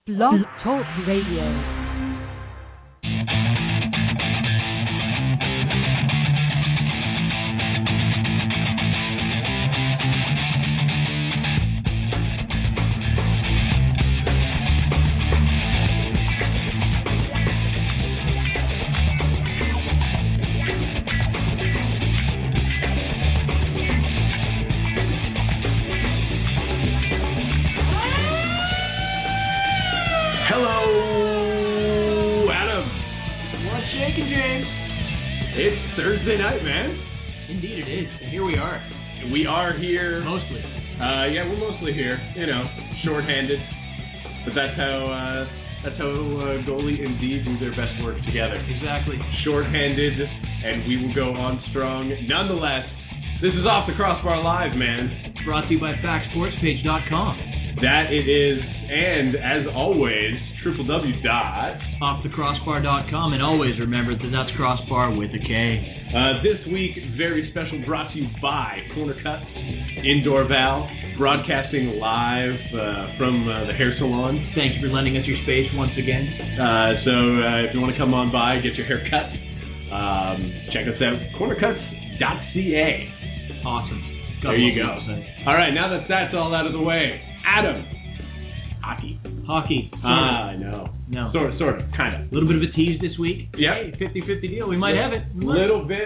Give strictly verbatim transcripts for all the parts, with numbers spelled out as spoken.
Blog Talk Radio. Thursday night, man. Indeed it is. And here we are. We are here. Mostly. Uh, yeah, we're mostly here. You know, shorthanded. But that's how uh, that's how uh, goalie and D do their best work together. Exactly. Shorthanded, and we will go on strong. Nonetheless, this is Off the Crossbar Live, man. Brought to you by fact sports page dot com. That it is, and as always, w w w dot off the crossbar dot com, and always remember that that's crossbar with a K. Uh, this week, very special, brought to you by Corner Cuts in Dorval, broadcasting live uh, from uh, the hair salon. Thank you for lending us your space once again. Uh, so uh, if you want to come on by, get your hair cut, um, check us out, corner cuts dot c a. Awesome. There you go. All right, now that that's all out of the way, Adam, hockey. Hockey. Ah, uh, no. No. Sort of, sort of, kind of. A little bit of a tease this week. Yeah. Hey, fifty-fifty deal. We might yeah. have it. A little bit.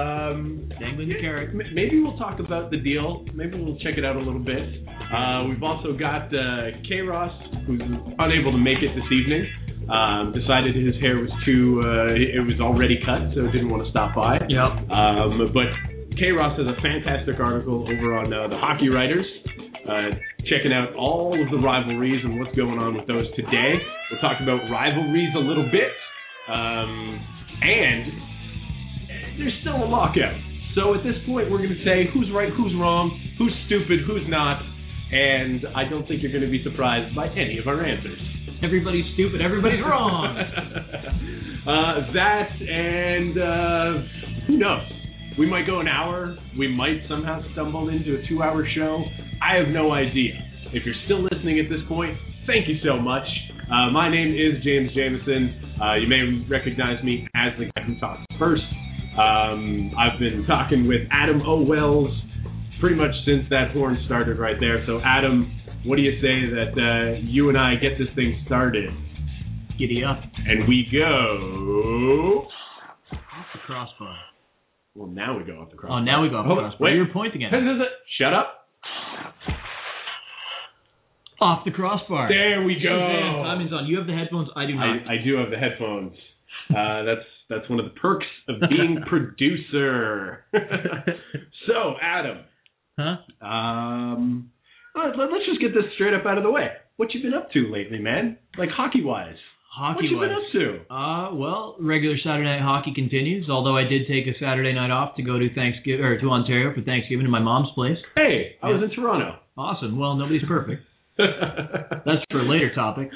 Um, Dangling the carrot. Maybe we'll talk about the deal. Maybe we'll check it out a little bit. Uh, we've also got uh, K-Ross, who's unable to make it this evening. Um, decided his hair was too, uh, it was already cut, so didn't want to stop by. Yep. Um, but K-Ross has a fantastic article over on uh, the Hockey Writers. Uh, checking out all of the rivalries and what's going on with those today. We'll talk about rivalries a little bit. Um, and there's still a lockout. So at this point, we're going to say who's right, who's wrong, who's stupid, who's not. And I don't think you're going to be surprised by any of our answers. Everybody's stupid, everybody's wrong. uh, that and uh, who knows? We might go an hour. We might somehow stumble into a two-hour show. I have no idea. If you're still listening at this point, thank you so much. Uh, my name is James Jamison. Uh, you may recognize me as the guy who talks first. Um, I've been talking with Adam O. Wells pretty much since that horn started right there. So, Adam, what do you say that uh, you and I get this thing started? Giddy up. And we go... Off the crossbar. Well, now we go off the crossbar. Oh, now we go off the oh, crossbar. Wait. You're pointing at it. Shut up. Off the crossbar. There we go. Timing's on. You have the headphones. I do not. I, I do have the headphones. Uh, that's that's one of the perks of being producer. So, Adam. Huh? Um. Let, let's just get this straight up out of the way. What you been up to lately, man? Like hockey-wise. Hockey what you wise. been up to? Uh, well, regular Saturday night hockey continues. Although I did take a Saturday night off to go to Thanksgiving or to Ontario for Thanksgiving to my mom's place. Hey, I yeah. was in Toronto. Awesome. Well, nobody's perfect. That's for a later topic.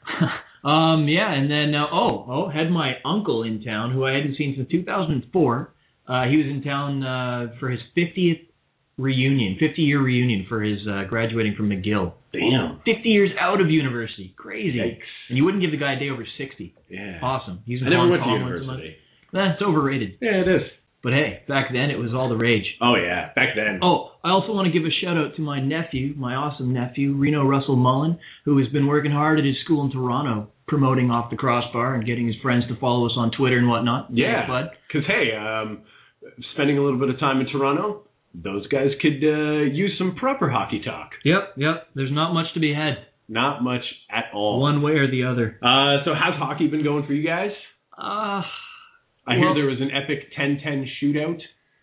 um, yeah, and then uh, oh, oh, had my uncle in town who I hadn't seen since two thousand four. Uh, he was in town uh, for his fiftieth reunion, fifty-year reunion for his uh, graduating from McGill. Damn. fifty years out of university. Crazy. Yikes. And you wouldn't give the guy a day over sixty. Yeah. Awesome. He's I never went to university. That's overrated. Yeah, it is. But hey, back then it was all the rage. Oh, yeah, back then. Oh, I also want to give a shout out to my nephew, my awesome nephew, Reno Russell Mullen, who has been working hard at his school in Toronto, promoting Off the Crossbar and getting his friends to follow us on Twitter and whatnot. Yeah, bud. Because, hey, um, spending a little bit of time in Toronto, those guys could uh, use some proper hockey talk. Yep, yep. There's not much to be had. Not much at all. One way or the other. Uh, so how's hockey been going for you guys? Uh, I well, hear there was an epic ten ten shootout.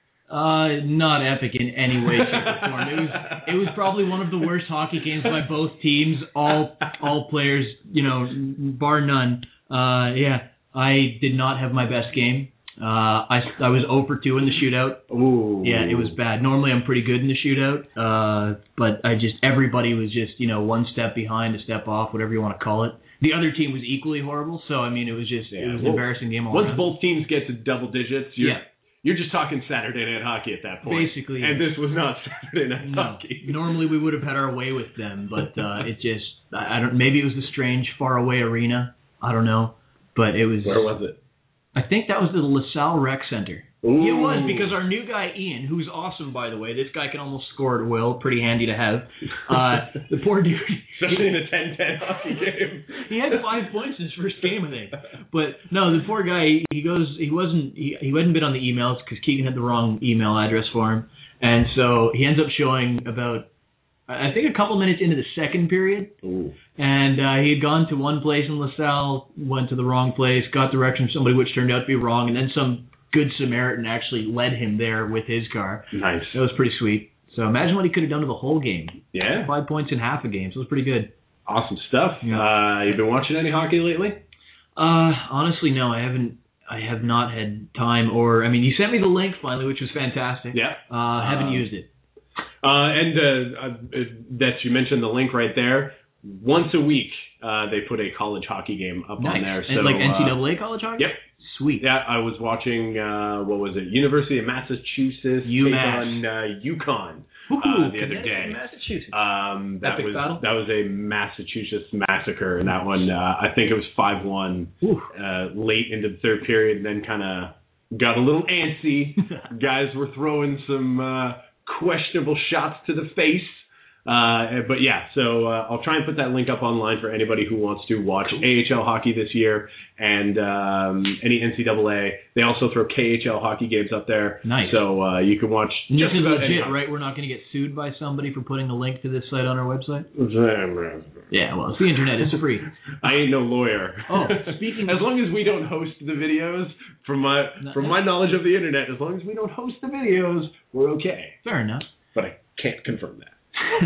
Uh, not epic in any way, shape, or form. It was it was probably one of the worst hockey games by both teams. All all players, you know, bar none. Uh, yeah, I did not have my best game. Uh, I, I was zero for two in the shootout. Ooh. Yeah, it was bad. Normally I'm pretty good in the shootout, uh, but I just everybody was just you know one step behind, a step off, whatever you want to call it. The other team was equally horrible, so I mean it was just yeah, it was well, an embarrassing game all once around. Both teams get to double digits, you're, yeah. You're just talking Saturday night hockey at that point. Basically. And this was not Saturday night no. hockey. Normally we would have had our way with them, but uh, it just I I don't. Maybe it was the strange faraway arena. I don't know, but it was. Where was it? I think that was the LaSalle Rec Center. Ooh. It was, because our new guy, Ian, who's awesome, by the way, this guy can almost score at will, pretty handy to have. Uh, the poor dude. Especially in a ten ten hockey game. He had five points in his first game, I think. But, no, the poor guy, he goes, he wasn't, he, he hadn't been on the emails because Keegan had the wrong email address for him. And so he ends up showing about, I think, a couple minutes into the second period. Ooh. And uh, he had gone to one place in LaSalle, went to the wrong place, got direction from somebody which turned out to be wrong, and then some Good Samaritan actually led him there with his car. Nice. It was pretty sweet. So imagine what he could have done to the whole game. Yeah. Five points in half a game, so it was pretty good. Awesome stuff. Yeah. Uh, you been watching any hockey lately? Uh, honestly, no, I haven't. I have not had time, or I mean, you sent me the link finally, which was fantastic. Yeah. Uh, haven't uh, used it. Uh, and uh, uh, that you mentioned the link right there. Once a week, uh, they put a college hockey game up Nice. on there. So, and like N C uh, double A college hockey? Yep. Sweet. Yeah, I was watching, uh, what was it, University of Massachusetts UMass. take on uh, UConn Ooh, uh, the other day. Massachusetts. Um, that Epic was battle? that was a Massachusetts massacre, and that one, uh, I think it was five one uh, late into the third period, and then kind of got a little antsy. Guys were throwing some uh, questionable shots to the face. Uh, but yeah, so uh, I'll try and put that link up online for anybody who wants to watch cool. A H L hockey this year and um, any N C double A. They also throw K H L hockey games up there. Nice. So uh, you can watch and just this is about legit, any right? We're not going to get sued by somebody for putting a link to this site on our website? Yeah, well, it's the internet. It's free. I ain't no lawyer. Oh, speaking as of... long as we don't host the videos, from my no, from no. my knowledge of the internet, as long as we don't host the videos, we're okay. Fair enough. But I can't confirm that.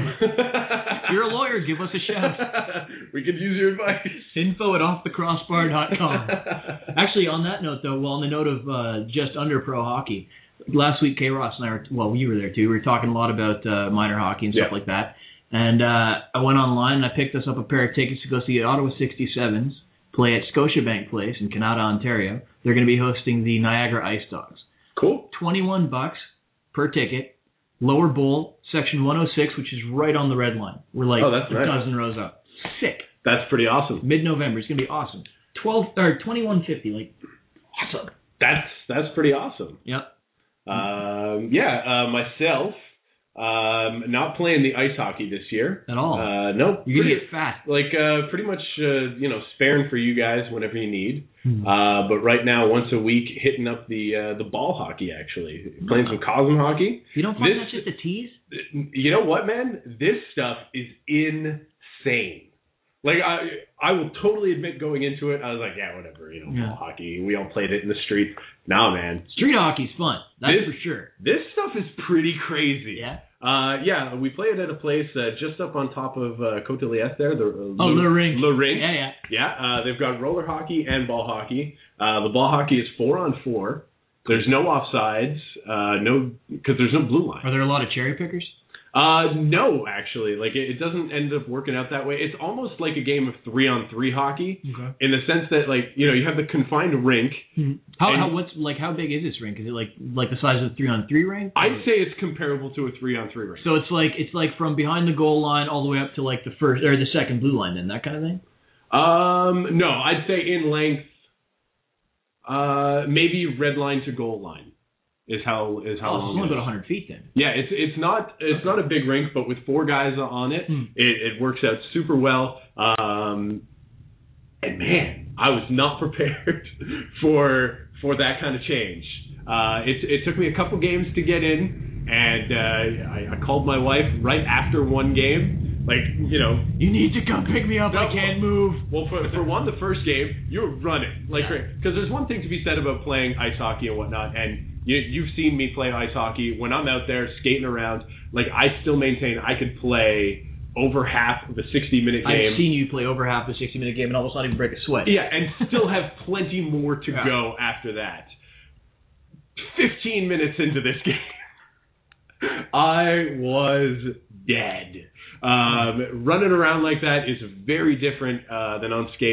If you're a lawyer, give us a shout. We could use your advice. Info at off the crossbar dot com. Actually, on that note, though, well, on the note of uh, just under pro hockey, last week K. Ross and I were, well, you were there too, we were talking a lot about uh, minor hockey and stuff yeah. like that. And uh, I went online and I picked us up a pair of tickets to go see Ottawa sixty-sevens play at Scotiabank Place in Canada, Ontario. They're going to be hosting the Niagara Ice Dogs. Cool. twenty-one bucks per ticket. Lower bowl, section one oh six, which is right on the red line. We're like oh, that's a nice. dozen rows up. Sick. That's pretty awesome. Mid-November. It's going to be awesome. Twelve or twenty-one fifty. Like, awesome. That's that's pretty awesome. Yep. Um, yeah, uh, myself, um, not playing the ice hockey this year. At all. Uh, nope. You're going to pretty- get fat. Like, uh, pretty much, uh, you know, sparing for you guys whenever you need. Hmm. Uh, but right now, once a week, hitting up the uh, the ball hockey, actually. Playing some Cosm hockey. You don't find This- that's just a tease? You know what, man? This stuff is insane. Like, I I will totally admit going into it, I was like, yeah, whatever, you know, Yeah. ball hockey. We all played it in the street. Nah, man. Street hockey's fun. That's This- for sure. This stuff is pretty crazy. Yeah? Uh, yeah, we played at a place uh, just up on top of uh, Côte de Liesse there. The, uh, Oh, Le Ring. Le Ring. Yeah, yeah. Yeah, uh, they've got roller hockey and ball hockey. Uh, the ball hockey is four on four. There's no offsides, uh, no, because there's no blue line. Are there a lot of cherry pickers? Uh, no, actually, like it, it doesn't end up working out that way. It's almost like a game of three on three hockey, Okay. in the sense that, like, you know, you have the confined rink. How, And- how what's like how big is this rink? Is it like like the size of the three on three rink? I'd say it's comparable to a three on three rink. So it's like it's like from behind the goal line all the way up to like the first or the second blue line, then that kind of thing. Um, no, I'd say in length, uh, maybe red line to goal line is how is how Oh, long. it's only it is. about one hundred feet then. Yeah, it's it's not it's not a big rink, but with four guys on it, Hmm. it, it works out super well. Um, and man, I was not prepared for for that kind of change. Uh, it it took me a couple games to get in, and uh, I, I called my wife right after one game. Like, you know, You need to come pick me up. No, I can't move. well, for for one, the first game, you were running like Yeah. because there's one thing to be said about playing ice hockey and whatnot, and you you've seen me play ice hockey when I'm out there skating around. Like, I still maintain I could play over half of a sixty minute game. I've seen you play over half a sixty minute game and almost not even break a sweat. Yeah, and still have plenty more to Yeah. go after that. Fifteen minutes into this game, I was dead. Um, running around like that is very different uh, than on skates.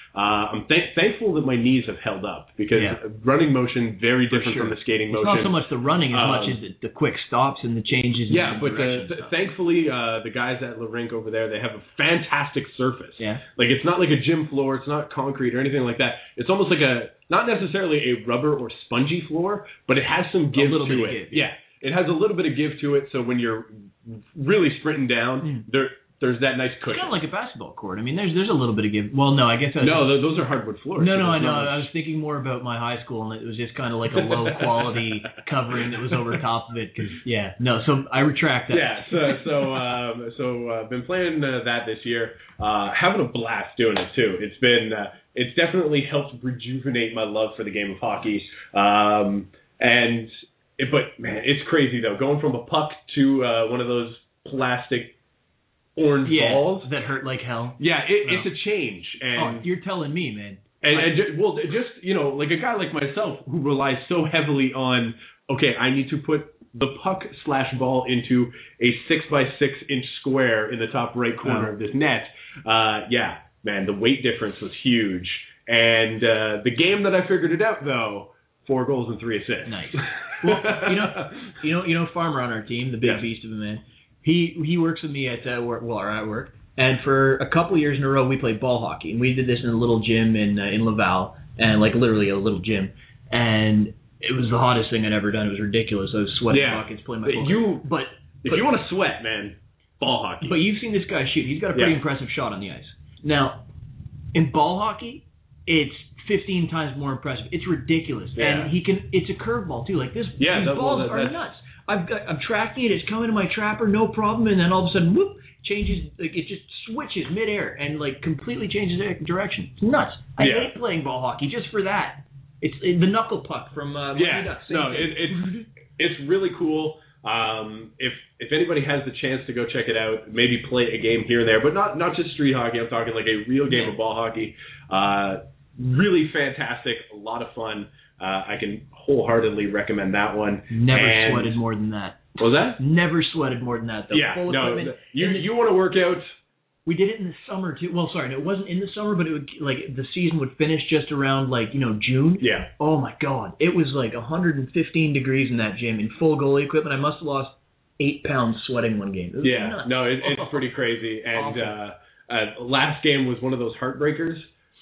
Uh, I'm th- thankful that my knees have held up because Yeah. running motion very different sure. from the skating It's motion. not so much the running as Um, much as the, the quick stops and the changes. In Yeah, the but direction uh, and th- stuff. thankfully uh, the guys at La Rink over there, they have a fantastic surface. Yeah. Like it's not like a gym floor, it's not concrete or anything like that. It's almost like a not necessarily a rubber or spongy floor, but it has some give little to bit of it. give, Yeah, it has a little bit of give to it. So when you're really sprinting down, Mm. there there's that nice It's cushion. kind of like a basketball court. I mean, there's there's a little bit of give. Well, no, I guess I was, No, th- those are hardwood floors. No, so no, I there's know. not much- I was thinking more about my high school, and it was just kind of like a low quality covering that was over top of it. Cause yeah, no. So I retract that. Yeah, so so um, so uh, been playing uh, that this year, uh, having a blast doing it too. It's been uh, it's definitely helped rejuvenate my love for the game of hockey. Um, and it, but man, it's crazy though, going from a puck to uh, one of those plastic orange yeah, balls. that hurt like hell. Yeah, it, No. it's a change, and Oh, you're telling me, man. And, and ju- well, just you know, like a guy like myself who relies so heavily on, okay, I need to put the puck slash ball into a six by six inch square in the top right corner Oh. of this net. Uh, yeah, man, the weight difference was huge. And uh, the game that I figured it out though, four goals and three assists. Nice. Well, you know, you know, you know, Farmer on our team, the big Yeah. beast of a man. He he works with me at uh, work, well, or at work, and for a couple years in a row, we played ball hockey, and we did this in a little gym in uh, in Laval, and like literally a little gym, and it was the hottest thing I'd ever done. It was ridiculous. I was sweating Yeah. buckets playing my But ball. you- but If but, you want to sweat, man, ball hockey. but you've seen this guy shoot. He's got a pretty Yeah. impressive shot on the ice. Now, in ball hockey, it's fifteen times more impressive. It's ridiculous, Yeah. and he can. It's a curveball too. Like this, Yeah, these that- well, balls that- are that's- nuts. I've got, I'm tracking it. It's coming to my trapper, no problem. And then all of a sudden, whoop, changes. Like it just switches midair and like completely changes the direction. It's nuts. I Yeah. hate playing ball hockey just for that. It's it, the knuckle puck from uh, Mighty Yeah, Ducks. Same no, thing. it, it's it's really cool. Um, if if anybody has the chance to go check it out, maybe play a game here and there, but not not just street hockey. I'm talking like a real game Yeah. of ball hockey. Uh, really fantastic, a lot of fun. Uh, I can wholeheartedly recommend that one. Never And- sweated more than that. What was that? Never sweated more than that. Though. Yeah, Full no, equipment. you And the- you want to work out? We did it in the summer too. Well, sorry, no, it wasn't in the summer, but it would like the season would finish just around like you know June. Yeah. Oh my God, it was like one hundred fifteen degrees in that gym in full goalie equipment. I must have lost eight pounds sweating one game. It was Yeah, nuts. no, it, it's pretty crazy. And Awful. uh, uh, last game was one of those heartbreakers.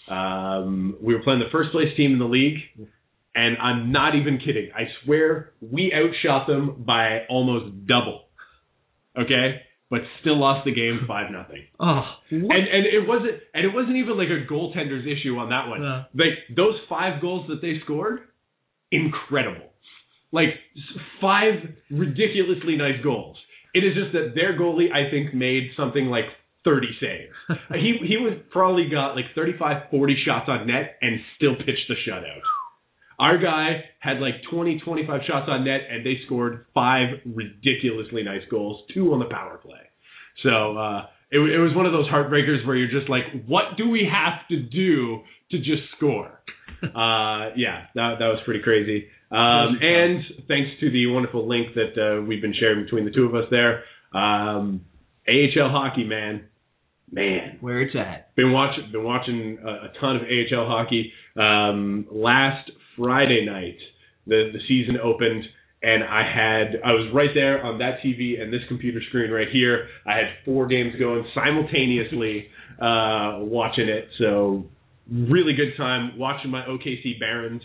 Um, we were playing the first place team in the league, and I'm not even kidding. I swear we outshot them by almost double. Okay, but still lost the game five nothing. Oh, what? And and it wasn't and it wasn't even like a goaltender's issue on that one. Yeah. Like those five goals that they scored, incredible. Like s- five ridiculously nice goals. It is just that their goalie, I think, made something like thirty saves. he he was probably got like thirty-five, forty shots on net and still pitched the shutout. Our guy had like twenty, twenty-five shots on net, and they scored five ridiculously nice goals, two on the power play. So uh, it, it was one of those heartbreakers where you're just like, what do we have to do to just score? uh, yeah, that, that was pretty crazy. Um, and thanks to the wonderful link that uh, we've been sharing between the two of us there, um, A H L hockey, man. Man, Where it's at. been watching been watching a, a ton of A H L hockey. Um, last Friday night, the the season opened, and I had I was right there on that T V and this computer screen right here. I had four games going simultaneously, uh, watching it. So really good time watching my O K C Barons.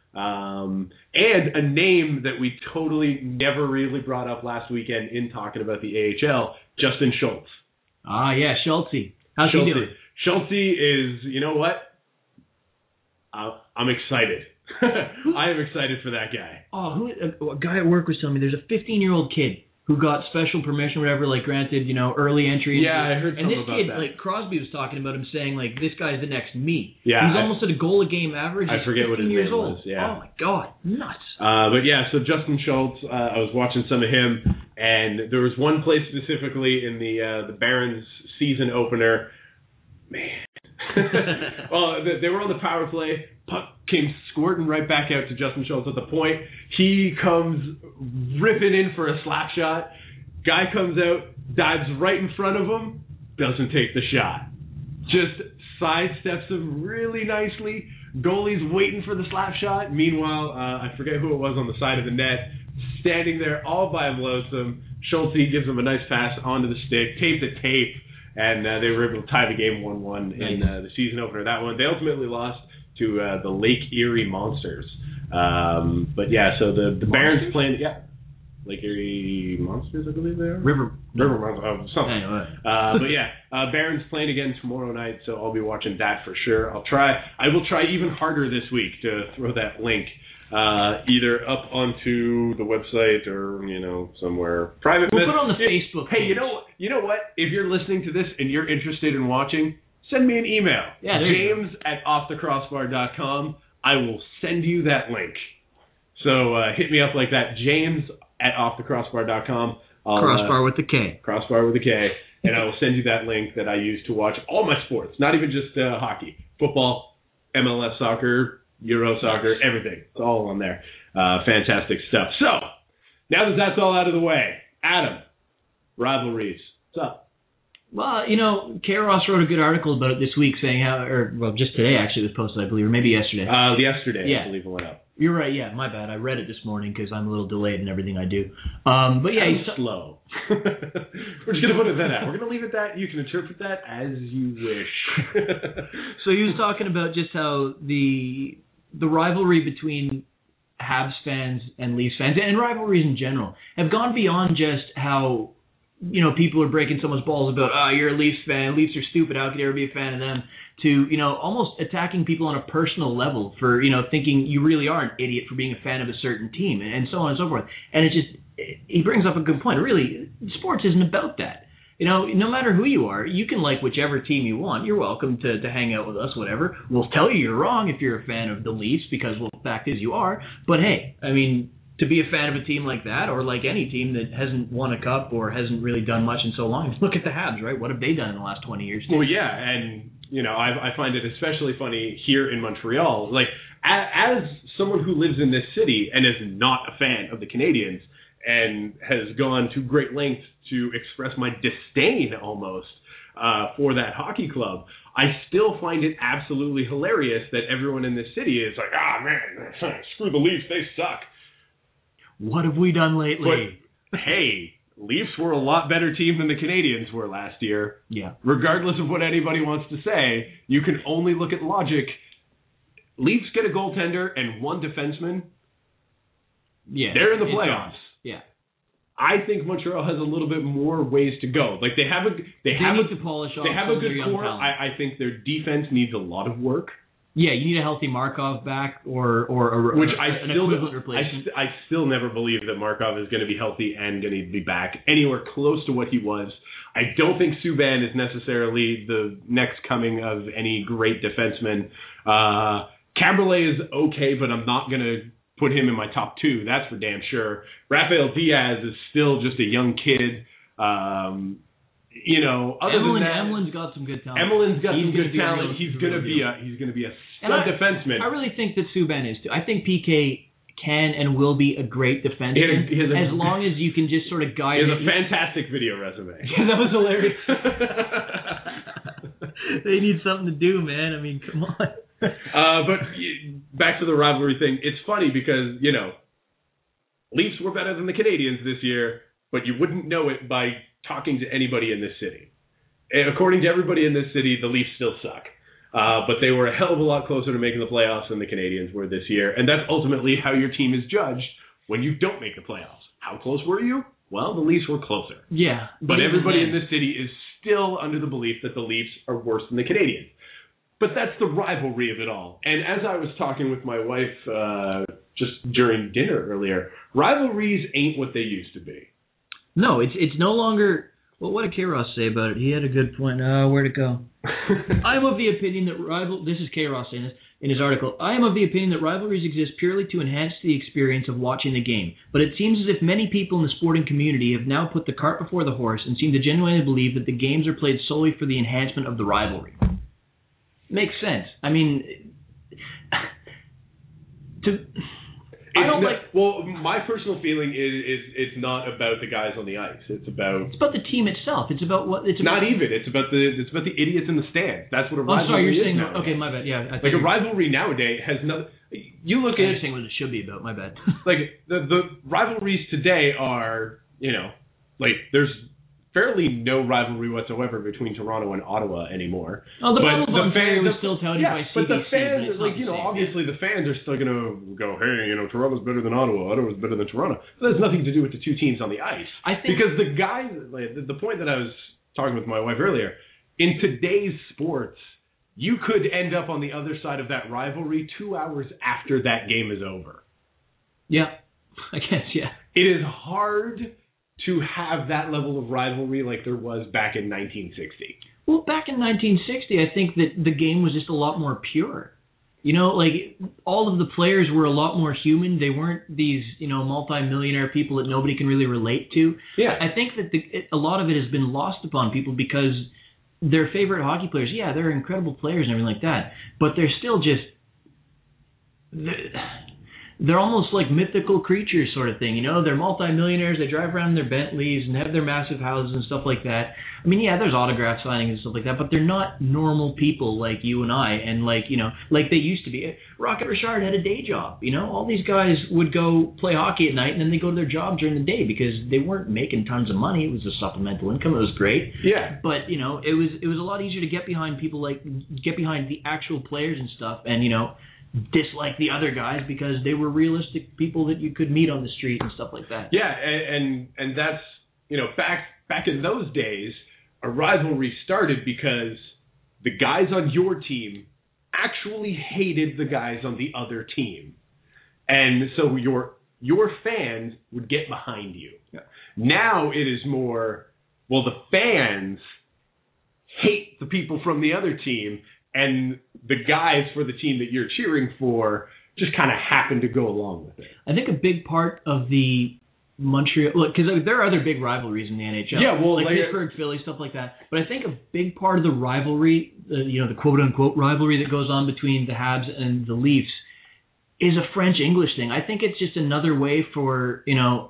Um, and a name that we totally never really brought up last weekend in talking about the A H L, Justin Schultz. Ah, yeah, Schulte. How's Schulte. he doing? Schulte is, you know what? I, I'm excited. I am excited for that guy. Oh, who? A, a guy at work was telling me there's a fifteen-year-old kid who got special permission, whatever, like granted, you know, early entry. Yeah, I heard And something this about kid, that. like Crosby was talking about him, saying like, this guy's the next me. Yeah, he's I- almost at a goal a game average. I He's forget what his fifteen years name old. was, yeah. Oh my God, nuts. Uh, but yeah, so Justin Schultz, uh, I was watching some of him, and there was one play specifically in the uh, the Barons season opener. Man. Well, they- they were on the power play. Puck came squirting right back out to Justin Schultz at the point. He comes ripping in for a slap shot. Guy comes out, dives right in front of him, doesn't take the shot. Just sidesteps him really nicely. Goalie's waiting for the slap shot. Meanwhile, uh, I forget who it was on the side of the net, standing there all by him lonesome. Schulte gives him a nice pass onto the stick, tape to tape, and uh, they were able to tie the game one one in uh, the season opener. That one, they ultimately lost to uh, the Lake Erie Monsters. Um, but yeah, so the, the Barons playing, yeah, Lake Erie Monsters, I believe they are. River. River Monsters, oh, something. Anyway. Uh, but yeah, uh, Barons playing again tomorrow night, so I'll be watching that for sure. I'll try, I will try even harder this week to throw that link uh, either up onto the website or, you know, somewhere private. We'll put it on the Facebook Hey, page. you know, you know what? If you're listening to this and you're interested in watching, send me an email. Yeah, there you James at off the crossbar dot com. I will send you that link. So uh, hit me up like that, James at off the crossbar dot com. I'll, Crossbar uh, with the K. Crossbar with a K. And I will send you that link that I use to watch all my sports, not even just uh, hockey, football, M L S soccer, Euro soccer, everything. It's all on there. Uh, fantastic stuff. So, now that that's all out of the way, Adam, rivalries. What's up? Well, you know, K. Ross wrote a good article about it this week saying how, or, well, just today actually it was posted, I believe, or maybe yesterday. Uh, yesterday, Yeah. I believe it went up. You're right, yeah, my bad. I read it this morning because I'm a little delayed in everything I do. Um, but yeah, I'm he's slow. We're just going to put it that. We're going to leave it that. You can interpret that as you wish. So he was talking about just how the the rivalry between Habs fans and Leafs fans, and rivalries in general, have gone beyond just how, you know, people are breaking someone's balls about, oh, you're a Leafs fan, Leafs are stupid, how could you ever be a fan of them, to, you know, almost attacking people on a personal level for, you know, thinking you really are an idiot for being a fan of a certain team, and so on and so forth. And it just, he brings up a good point. Really, sports isn't about that. You know, no matter who you are, you can like whichever team you want. You're welcome to, to hang out with us, whatever. We'll tell you you're wrong if you're a fan of the Leafs, because, well, the fact is you are. But hey, I mean, to be a fan of a team like that, or like any team that hasn't won a cup or hasn't really done much in so long, look at the Habs, right? What have they done in the last twenty years? Well, yeah, and, you know, I, I find it especially funny here in Montreal. Like, as, as someone who lives in this city and is not a fan of the Canadiens and has gone to great lengths to express my disdain almost uh, for that hockey club, I still find it absolutely hilarious that everyone in this city is like, ah, man, screw the Leafs, they suck. What have we done lately? But, hey, Leafs were a lot better team than the Canadiens were last year. Yeah. Regardless of what anybody wants to say, you can only look at logic. Leafs get a goaltender and one defenseman. Yeah. They're in the it's playoffs. gone. Yeah. I think Montreal has a little bit more ways to go. Like they have a they, They have need a, to polish off they have some a of their good young core. talent. I, I think their defense needs a lot of work. Yeah, you need a healthy Markov back, or or a, Which a, I an still equivalent I, replacement. st- I still never believe that Markov is going to be healthy and going to be back anywhere close to what he was. I don't think Subban is necessarily the next coming of any great defenseman. Uh, Caberlet is okay, but I'm not going to put him in my top two. That's for damn sure. Rafael Diaz is still just a young kid. Um, you know, other Emelin, than that, Emelin's got some good talent. Emelin's got He's some gonna good be a talent. real- He's real going to be deal. a he's going to be a And stud I- defenseman. I really think that Subban is too. I think P K can and will be a great defenseman, He has a- he has a- as long as you can just sort of guide He has him. a fantastic video resume. Yeah, that was hilarious. They need something to do, man. I mean, come on. uh, but y- back to the rivalry thing. It's funny because, you know, Leafs were better than the Canadiens this year, but you wouldn't know it by talking to anybody in this city. And according to everybody in this city, the Leafs still suck. Uh, but they were a hell of a lot closer to making the playoffs than the Canadiens were this year. And that's ultimately how your team is judged when you don't make the playoffs. How close were you? Well, the Leafs were closer. Yeah. But even everybody then. in this city is still under the belief that the Leafs are worse than the Canadiens. But that's the rivalry of it all. And as I was talking with my wife uh, just during dinner earlier, rivalries ain't what they used to be. No, it's it's no longer. Well, what did K. Ross say about it? He had a good point. Uh, where'd it go? I'm of the opinion that rival. This is K. Ross saying this in his article. I am of the opinion that rivalries exist purely to enhance the experience of watching the game. But it seems as if many people in the sporting community have now put the cart before the horse and seem to genuinely believe that the games are played solely for the enhancement of the rivalry. Makes sense. I mean, to. I don't not, like. Well, my personal feeling is, is it's not about the guys on the ice. It's about. It's about the team itself. It's about what. It's about, not even. It's about the. It's about the idiots in the stands. That's what a oh, rivalry sorry, you're is saying. nowadays. Okay, my bad. Yeah, I like a rivalry nowadays has no. You look at. You're saying what it should be about. My bad. like the the rivalries today are, you know, like there's fairly no rivalry whatsoever between Toronto and Ottawa anymore. Oh, the but Battle of Ontario was still touted yeah, by C B C. but the fans, but like, you know, same, obviously yeah. the fans are still going to go, hey, you know, Toronto's better than Ottawa, Ottawa's better than Toronto. But that has nothing to do with the two teams on the ice. I think because the guys, like, the, the point that I was talking with my wife earlier, in today's sports, you could end up on the other side of that rivalry two hours after that game is over. Yeah, I guess, yeah. It is hard to have that level of rivalry like there was back in nineteen sixty. Well, back in nineteen sixty, I think that the game was just a lot more pure. You know, like, all of the players were a lot more human. They weren't these, you know, multi-millionaire people that nobody can really relate to. Yeah. I think that the, it, a lot of it has been lost upon people because their favorite hockey players, yeah, they're incredible players and everything like that, but they're still just... They're, They're almost like mythical creatures sort of thing, you know? They're multi-millionaires, they drive around in their Bentleys and have their massive houses and stuff like that. I mean, yeah, there's autograph signings and stuff like that, but they're not normal people like you and I, and like, you know, like they used to be. Rocket Richard had a day job, you know? All these guys would go play hockey at night, and then they go to their job during the day because they weren't making tons of money. It was a supplemental income. It was great. Yeah. But, you know, it was it was a lot easier to get behind people like, get behind the actual players and stuff, and, you know, dislike the other guys because they were realistic people that you could meet on the street and stuff like that. Yeah, and and, and that's, you know, back back in those days, a rivalry started because the guys on your team actually hated the guys on the other team. And so your your fans would get behind you. Yeah. Now it is more, well, the fans hate the people from the other team, and the guys for the team that you're cheering for just kind of happen to go along with it. I think a big part of the Montreal, look, because there are other big rivalries in the N H L. Yeah, well, like, like Pittsburgh, Philly, stuff like that. But I think a big part of the rivalry, uh, you know, the quote-unquote rivalry that goes on between the Habs and the Leafs is a French-English thing. I think it's just another way for, you know,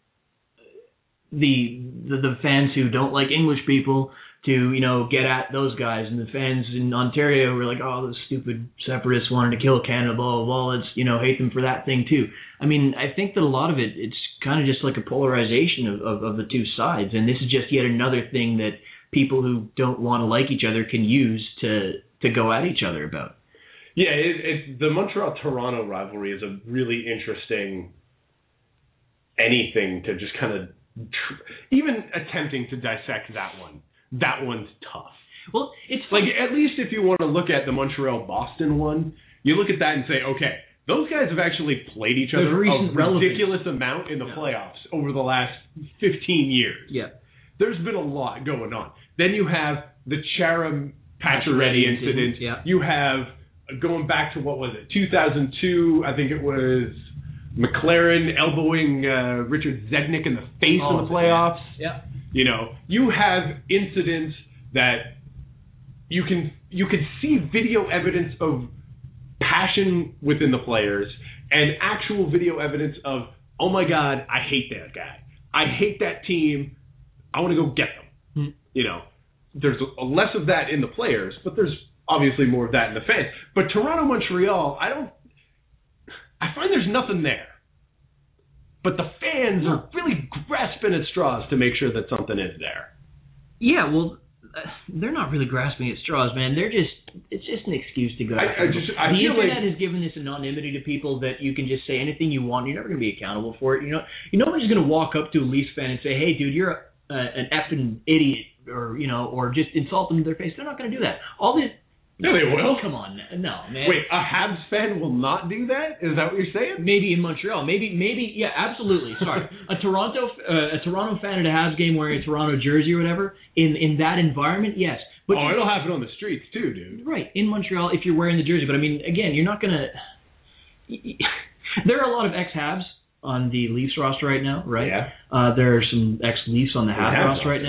the the, the fans who don't like English people to, you know, get at those guys. And the fans in Ontario were like, oh, those stupid separatists wanted to kill Canada, blah, blah, blah. Let's, you know, hate them for that thing too. I mean, I think that a lot of it, it's kind of just like a polarization of, of, of the two sides. And this is just yet another thing that people who don't want to like each other can use to, to go at each other about. Yeah, it, it's the Montreal-Toronto rivalry is a really interesting anything to just kind of, tr- even attempting to dissect that one. That one's tough. Well, it's like, at least if you want to look at the Montreal-Boston one, you look at that and say, okay, those guys have actually played each other a ridiculous amount in the yeah. playoffs over the last fifteen years. Yeah. There's been a lot going on. Then you have the Chara Pacioretty incident. Yeah. You have, going back to, what was it, two thousand two, I think it was McLaren elbowing uh, Richard Zegnik in the face oh, in the playoffs. Yeah. You know, you have incidents that you can you can see video evidence of passion within the players and actual video evidence of, oh my God, I hate that guy. I hate that team. I want to go get them. Hmm. You know, there's a, a less of that in the players, but there's obviously more of that in the fans. But Toronto, Montreal, I don't. I find there's nothing there. But the fans no. are really grasping at straws to make sure that something is there. Yeah, well, uh, they're not really grasping at straws, man. They're just, it's just an excuse to go. I, I just, I the feel internet like, has given this anonymity to people that you can just say anything you want. You're never going to be accountable for it. You know, you nobody's going to walk up to a Leafs fan and say, "Hey, dude, you're a, uh, an effing idiot," or you know, or just insult them to their face. They're not going to do that. All this. No, they will. Come on, no, man. Wait, a Habs fan will not do that? Is that what you're saying? Maybe in Montreal. Maybe, maybe, yeah, absolutely. Sorry, a Toronto, uh, a Toronto fan at a Habs game wearing a Toronto jersey or whatever in in that environment, yes. But oh, it'll happen on the streets too, dude. Right in Montreal if you're wearing the jersey. But I mean, again, you're not gonna. There are a lot of ex-Habs on the Leafs roster right now, right? Yeah. Uh, there are some ex-Leafs on the Habs roster right now.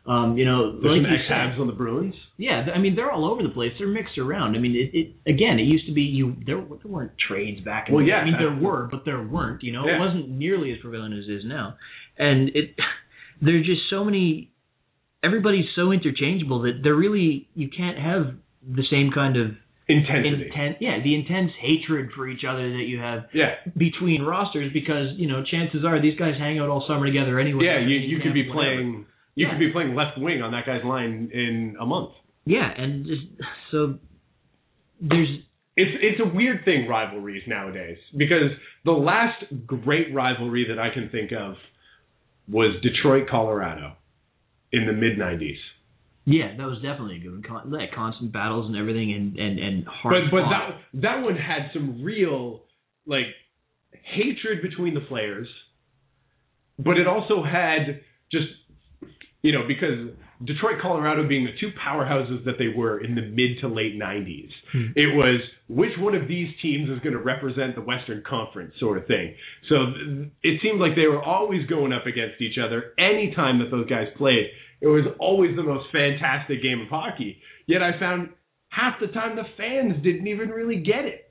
Um, you know, There's like some you ex-Habs said, on the Bruins. yeah, I mean they're all over the place. They're mixed around. I mean, it, it again, it used to be you there, there weren't trades back in Well, the yeah, I mean there that's- were, but there weren't. You know, Yeah. it wasn't nearly as prevalent as it is now, and it there's just so many. Everybody's so interchangeable that they're really you can't have the same kind of Intensity. intense, yeah, the intense hatred for each other that you have Yeah. between rosters because you know chances are these guys hang out all summer together anyway. Yeah, you, and you can could be have whatever. playing you Yeah. could be playing left wing on that guy's line in a month. Yeah, and just so there's It's it's a weird thing, rivalries nowadays, because the last great rivalry that I can think of was Detroit, Colorado in the mid nineties. yeah, that was definitely a good one. Con- like constant battles and everything, and and and hard. But but fought. that that one had some real like hatred between the players, but it also had just you know because Detroit, Colorado being the two powerhouses that they were in the mid to late nineties, Hmm. it was which one of these teams is going to represent the Western Conference sort of thing. So th- it seemed like they were always going up against each other anytime that those guys played. It was always the most fantastic game of hockey. Yet I found half the time the fans didn't even really get it.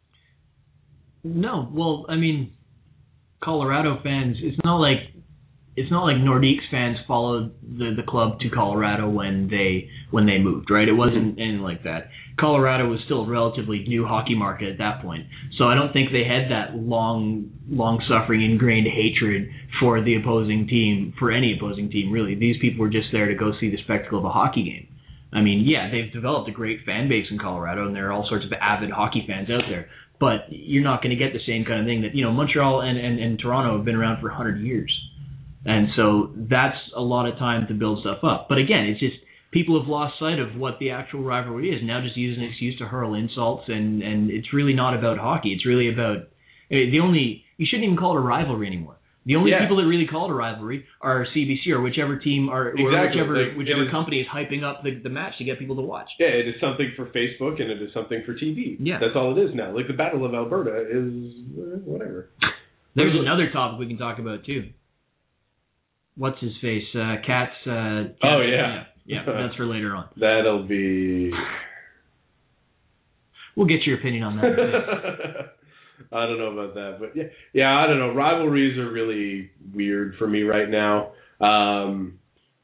No, well, I mean, Colorado fans. It's not like it's not like Nordiques fans followed the, the club to Colorado when they when they moved, right? It wasn't anything like that. Colorado was still a relatively new hockey market at that point, so I don't think they had that long, long-suffering, ingrained hatred for the opposing team, for any opposing team, really. These people were just there to go see the spectacle of a hockey game. I mean, yeah, they've developed a great fan base in Colorado, and there are all sorts of avid hockey fans out there, but you're not going to get the same kind of thing that, you know, Montreal and, and, and Toronto have been around for one hundred years. And so that's a lot of time to build stuff up. But again, it's just people have lost sight of what the actual rivalry is. Now just use an excuse to hurl insults, and, and it's really not about hockey. It's really about the only you shouldn't even call it a rivalry anymore. The only Yeah. people that really call it a rivalry are C B C or whichever team or, or Exactly. whichever Like, whichever it is- company is hyping up the, the match to get people to watch. Yeah, it is something for Facebook and it is something for T V. Yeah. That's all it is now. Like the Battle of Alberta is uh, whatever. There's There's a- another topic we can talk about too. What's his face? Uh, Cat's. Uh, Cat's Oh, yeah. yeah, yeah. That's for later on. That'll be. We'll get your opinion on that. I don't know about that, but yeah, yeah, I don't know. Rivalries are really weird for me right now. Um,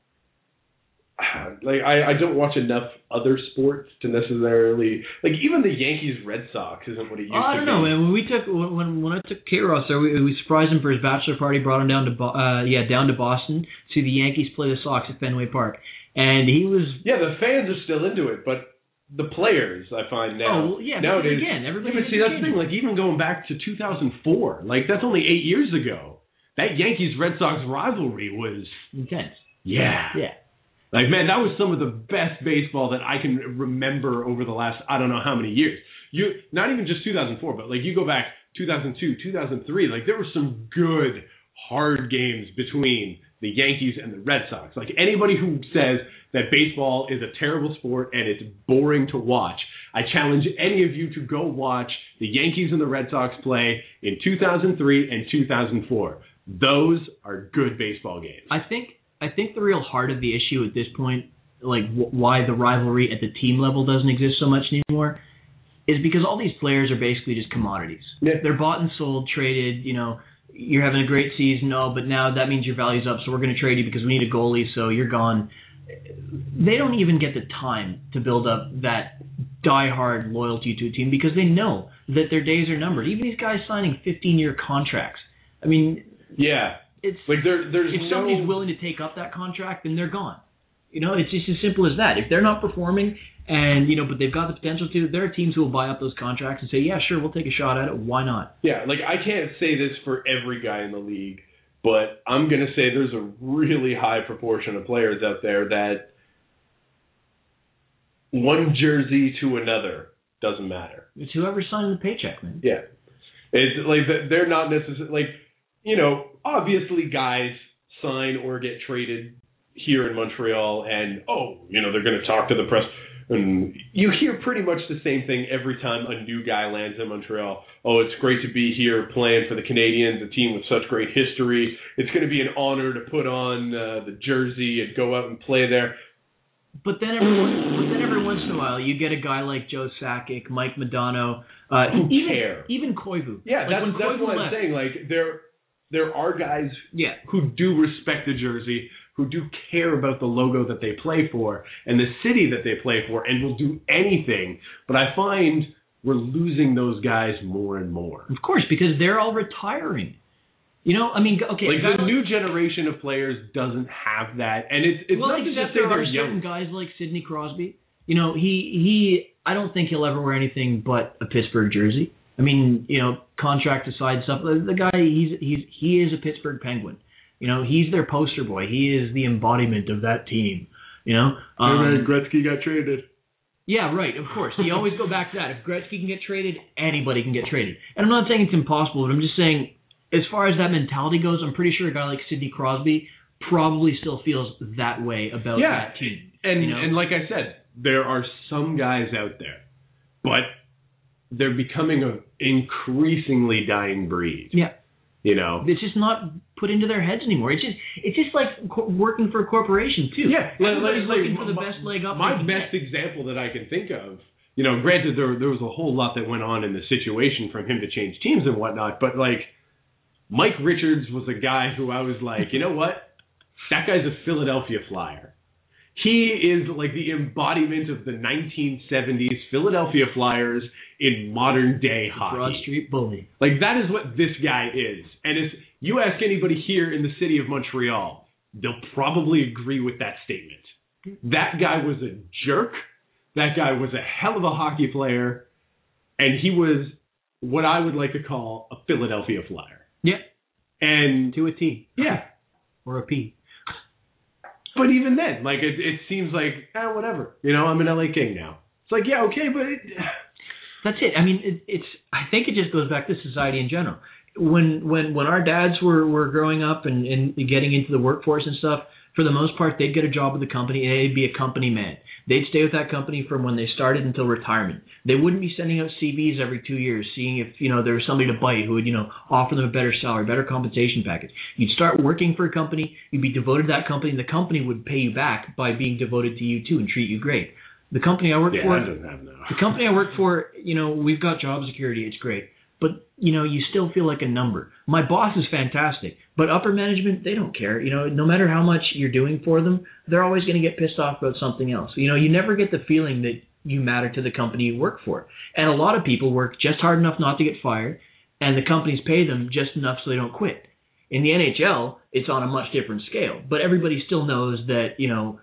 like I, I don't watch enough other sports to necessarily like even the Yankees Red Sox isn't what it used Oh, I to don't be. know, man. When we took when when I took K-Ross there, we, we surprised him for his bachelor party. Brought him down to Bo- uh, yeah down to Boston to see the Yankees play the Sox at Fenway Park, and he was. Yeah, the fans are still into it, but the players I find now Oh well, yeah, because nowadays. again, Yeah, everybody. but see that's the thing. Like even going back to two thousand four, like that's only eight years ago. That Yankees Red Sox rivalry was intense. yeah. Yeah. Like, man, that was some of the best baseball that I can remember over the last, I don't know how many years. You not even just two thousand four, but, like, you go back two thousand two, two thousand three, like, there were some good, hard games between the Yankees and the Red Sox. Like, anybody who says that baseball is a terrible sport and it's boring to watch, I challenge any of you to go watch the Yankees and the Red Sox play in two thousand three and two thousand four. Those are good baseball games. I think I think the real heart of the issue at this point, like w- why the rivalry at the team level doesn't exist so much anymore, is because all these players are basically just commodities. Yeah. They're bought and sold, traded. You know, you're having a great season, oh, but now that means your value's up, so we're going to trade you because we need a goalie, so you're gone. They don't even get the time to build up that die-hard loyalty to a team because they know that their days are numbered. Even these guys signing fifteen-year contracts. I mean, Yeah. it's Like, there, there's if no... somebody's willing to take up that contract, then they're gone. You know, it's just as simple as that. If they're not performing, and you know, but they've got the potential to, there are teams who will buy up those contracts and say, yeah, sure, we'll take a shot at it. Why not? Yeah, like I can't say this for every guy in the league, but I'm going to say there's a really high proportion of players out there that one jersey to another doesn't matter. It's whoever's signing the paycheck, man. Yeah. It's like they're not necessarily, like, you know, obviously guys sign or get traded here in Montreal and, oh, you know, they're going to talk to the press. And you hear pretty much the same thing every time a new guy lands in Montreal. Oh, it's great to be here playing for the Canadiens, a team with such great history. It's going to be an honor to put on uh, the jersey and go out and play there. But then, every once, but then every once in a while, you get a guy like Joe Sakic, Mike Modano, uh, Who even, care? even Koivu. Yeah, like that's, when that's Koivu what I'm left, saying. Like, there, there are guys yeah. who do respect the jersey, who do care about the logo that they play for and the city that they play for, and will do anything. But I find we're losing those guys more and more. Of course, because they're all retiring. You know, I mean, okay. Like, the new generation of players doesn't have that, and it's it's well, not to except just say there they're are young. certain guys like Sidney Crosby. You know, he he. I don't think he'll ever wear anything but a Pittsburgh jersey. I mean, you know, contract aside, stuff. The, the guy, he's he's he is a Pittsburgh Penguin. You know, he's their poster boy. He is the embodiment of that team. You know, um, Gretzky got traded. Yeah, right, of course. You always go back to that. If Gretzky can get traded, anybody can get traded. And I'm not saying it's impossible, but I'm just saying, as far as that mentality goes, I'm pretty sure a guy like Sidney Crosby probably still feels that way about yeah, that team. And you know? and like I said, there are some guys out there, but they're becoming an increasingly dying breed. Yeah. You know, it's just not put into their heads anymore. It's just it's just like co- working for a corporation too. Yeah, everybody's like, looking like, for the my, best leg up. My best get. example that I can think of, you know, granted there there was a whole lot that went on in the situation from him to change teams and whatnot, but like Mike Richards was a guy who I was like, you know what, that guy's a Philadelphia Flyer. He is like the embodiment of the nineteen seventies Philadelphia Flyers in modern day hockey. Broad Street Bully. Like, that is what this guy is. And if you ask anybody here in the city of Montreal, they'll probably agree with that statement. That guy was a jerk. That guy was a hell of a hockey player. And he was what I would like to call a Philadelphia Flyer. Yeah. And to a T. Yeah. Or a P. But even then, like, it, it seems like, eh, whatever. You know, I'm an L A King now. It's like, yeah, okay, but... It, That's it. I mean, it, it's. I think it just goes back to society in general. When when when our dads were, were growing up and, and getting into the workforce and stuff, for the most part, they'd get a job with the company and they'd be a company man. They'd stay with that company from when they started until retirement. They wouldn't be sending out C Vs every two years, seeing if you know there was somebody to bite who would you know offer them a better salary, better compensation package. You'd start working for a company, you'd be devoted to that company, and the company would pay you back by being devoted to you too and treat you great. The company I work yeah, for, that doesn't happen now. the company I work for, you know, we've got job security. It's great. But, you know, you still feel like a number. My boss is fantastic, but upper management, they don't care. You know, no matter how much you're doing for them, they're always going to get pissed off about something else. You know, you never get the feeling that you matter to the company you work for. And a lot of people work just hard enough not to get fired, and the companies pay them just enough so they don't quit. In the N H L, it's on a much different scale, but everybody still knows that, you know,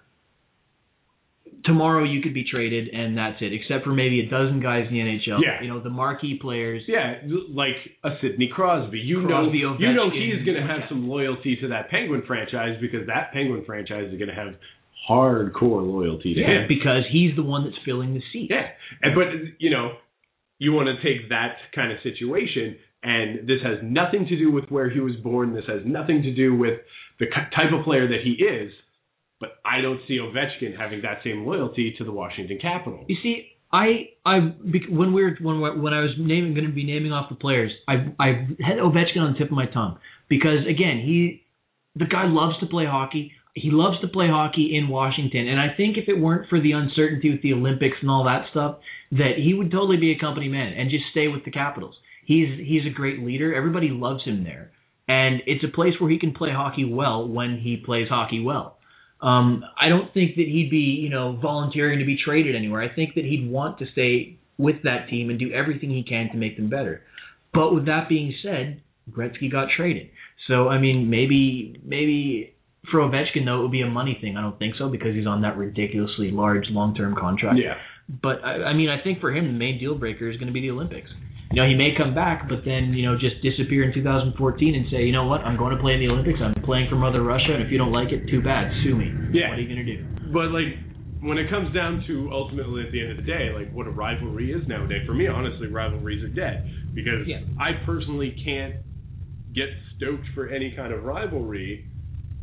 tomorrow you could be traded and that's it, except for maybe a dozen guys in the N H L. Yeah. You know, the marquee players. Yeah, like a Sidney Crosby. You Crosby, know, Ovechkin, you know he's going to have yeah. some loyalty to that Penguin franchise because that Penguin franchise is going to have hardcore loyalty to yeah, him. because he's the one that's filling the seat. Yeah, and but you know, you want to take that kind of situation, and this has nothing to do with where he was born. This has nothing to do with the type of player that he is. But I don't see Ovechkin having that same loyalty to the Washington Capitals. You see, I I when we were when when I was naming going to be naming off the players, I I had Ovechkin on the tip of my tongue because again he the guy loves to play hockey. He loves to play hockey in Washington, and I think if it weren't for the uncertainty with the Olympics and all that stuff, that he would totally be a company man and just stay with the Capitals. He's he's a great leader. Everybody loves him there, and it's a place where he can play hockey well when he plays hockey well. Um, I don't think that he'd be, you know, volunteering to be traded anywhere. I think that he'd want to stay with that team and do everything he can to make them better. But with that being said, Gretzky got traded. So, I mean, maybe maybe for Ovechkin, though, it would be a money thing. I don't think so because he's on that ridiculously large long-term contract. Yeah. But, I, I mean, I think for him, the main deal breaker is going to be the Olympics. You know, he may come back, but then, you know, just disappear in two thousand fourteen and say, you know what, I'm going to play in the Olympics. I'm playing for Mother Russia, and if you don't like it, too bad. Sue me. Yeah. What are you going to do? But, like, when it comes down to ultimately at the end of the day, like, what a rivalry is nowadays, for me, honestly, rivalries are dead. Because yeah. I personally can't get stoked for any kind of rivalry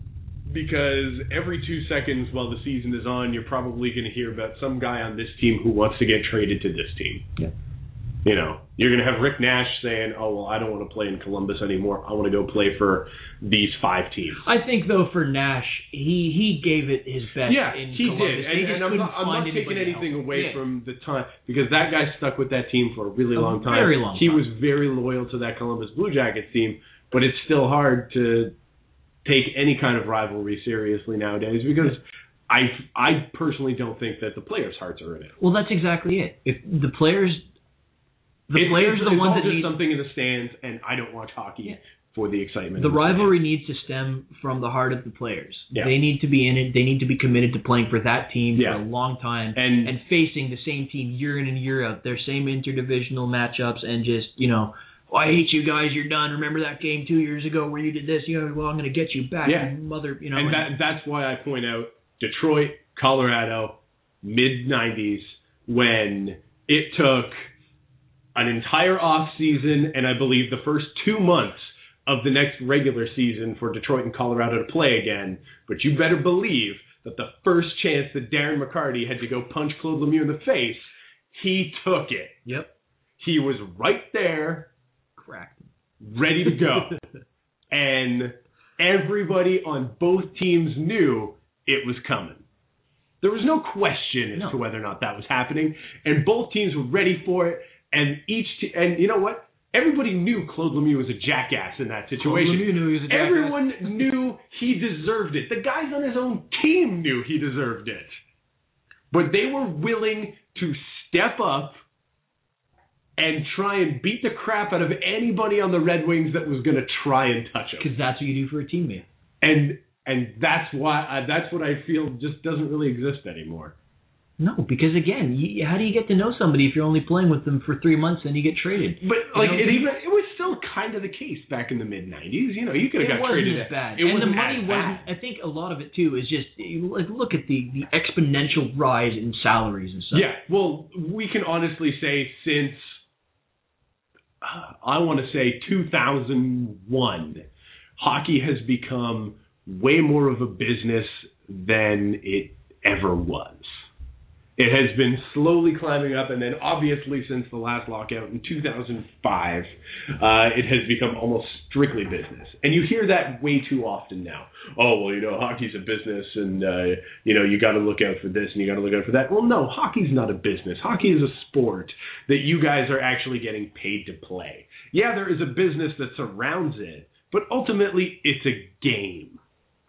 because every two seconds while the season is on, you're probably going to hear about some guy on this team who wants to get traded to this team. Yeah. You know, you're going to have Rick Nash saying, oh, well, I don't want to play in Columbus anymore. I want to go play for these five teams. I think, though, for Nash, he he gave it his best yeah, in he Columbus. did. And, and I'm not, I'm not taking anything else. away yeah. from the time, because that guy stuck with that team for a really a long time. Very long he time. was very loyal to that Columbus Blue Jackets team, but it's still hard to take any kind of rivalry seriously nowadays because I, I personally don't think that the players' hearts are in it. Well, that's exactly it. If the players... The it, players it's, are the it's ones all that just need something in the stands, and I don't watch hockey yeah. for the excitement. The of the rivalry fans. needs to stem from the heart of the players. Yeah. They need to be in it. They need to be committed to playing for that team yeah. for a long time and, and facing the same team year in and year out, their same interdivisional matchups, and just, you know, oh, I hate you guys, you're done. Remember that game two years ago where you did this? You know, well, I'm going to get you back, yeah. you mother, you know. And, and that, that's why I point out Detroit, Colorado, mid nineties, when it took an entire off season and I believe the first two months of the next regular season for Detroit and Colorado to play again. But you better believe that the first chance that Darren McCarty had to go punch Claude Lemieux in the face, he took it. Yep. He was right there, cracked, ready to go. And everybody on both teams knew it was coming. There was no question as no. to whether or not that was happening, and both teams were ready for it. And each te- and you know what? Everybody knew Claude Lemieux was a jackass in that situation. Claude Lemieux knew he was a jackass. Everyone knew he deserved it. The guys on his own team knew he deserved it. But they were willing to step up and try and beat the crap out of anybody on the Red Wings that was going to try and touch him. Because that's what you do for a teammate. And and that's why uh, that's what I feel just doesn't really exist anymore. No, because again, you, how do you get to know somebody if you're only playing with them for three months and you get traded? But like you know, it even it was still kind of the case back in the mid nineties. You know, you could have got traded. It wasn't as bad. It and wasn't the money as wasn't. bad. I think a lot of it too is just like look at the the exponential rise in salaries and stuff. Yeah, well, we can honestly say since uh, I want to say two thousand one, hockey has become way more of a business than it ever was. It has been slowly climbing up, and then obviously since the last lockout in two thousand five, uh, it has become almost strictly business. And you hear that way too often now. Oh, well, you know, hockey's a business, and, uh, you know, you got to look out for this, and you got to look out for that. Well, no, hockey's not a business. Hockey is a sport that you guys are actually getting paid to play. Yeah, there is a business that surrounds it, but ultimately it's a game.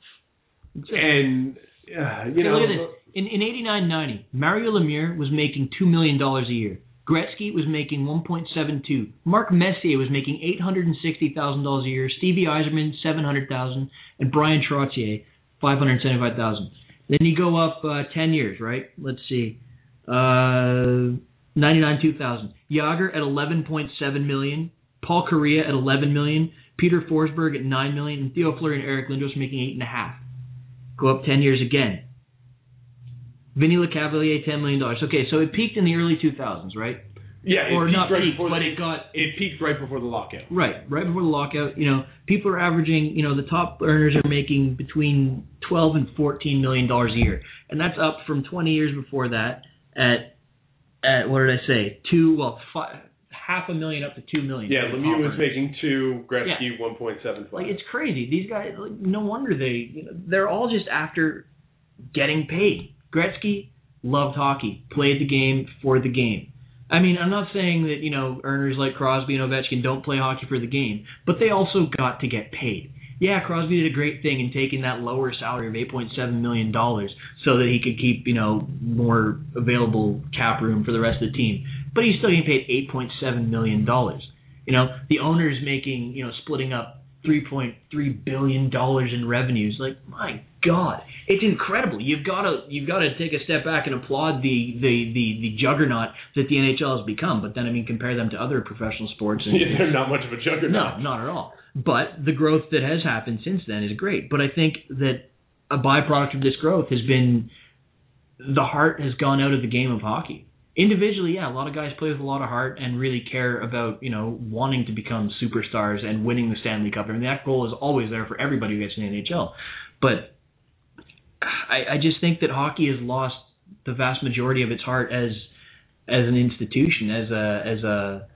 And, uh, you hey, know... look at this. In, in eighty-nine ninety, Mario Lemieux was making two million dollars a year. Gretzky was making one point seven two. Mark Messier was making eight hundred sixty thousand dollars a year. Stevie Yzerman, seven hundred thousand dollars. And Brian Trottier, five hundred seventy-five thousand dollars. Then you go up uh, ten years, right? Let's see. Uh, ninety-nine two thousand. Yager at eleven point seven million dollars. Paul Kariya at eleven million dollars. Peter Forsberg at nine million dollars. And Theo Fleury and Eric Lindros making eight point five. Go up ten years again. Vinny Lecavalier, ten million dollars. Okay, so it peaked in the early two thousands, right? Yeah, or not right peaked, but the, it got... It peaked right before the lockout. Right, right before the lockout. You know, people are averaging, you know, the top earners are making between twelve and fourteen million dollars a year. And that's up from twenty years before that at, at what did I say, two, well, five, half a million up to two million. Yeah, Lemieux was making two, Gretzky yeah. one point seven five. Like, it's crazy. These guys, like, no wonder they, you know, they're all just after getting paid. Gretzky loved hockey, played the game for the game. I mean, I'm not saying that, you know, earners like Crosby and Ovechkin don't play hockey for the game, but they also got to get paid. Yeah, Crosby did a great thing in taking that lower salary of eight point seven million dollars so that he could keep, you know, more available cap room for the rest of the team. But he's still getting paid eight point seven million dollars. You know, the owner's making, you know, splitting up three point three billion dollars in revenues. Like, my God, it's incredible. You've got to you've got to take a step back and applaud the, the, the, the juggernaut that the N H L has become. But then, I mean, compare them to other professional sports. And, yeah, they're not much of a juggernaut. No, not at all. But the growth that has happened since then is great. But I think that a byproduct of this growth has been the heart has gone out of the game of hockey. Individually, yeah, a lot of guys play with a lot of heart and really care about, you know, wanting to become superstars and winning the Stanley Cup. I mean, that goal is always there for everybody who gets in the N H L. But I, I just think that hockey has lost the vast majority of its heart as as an institution, as a as a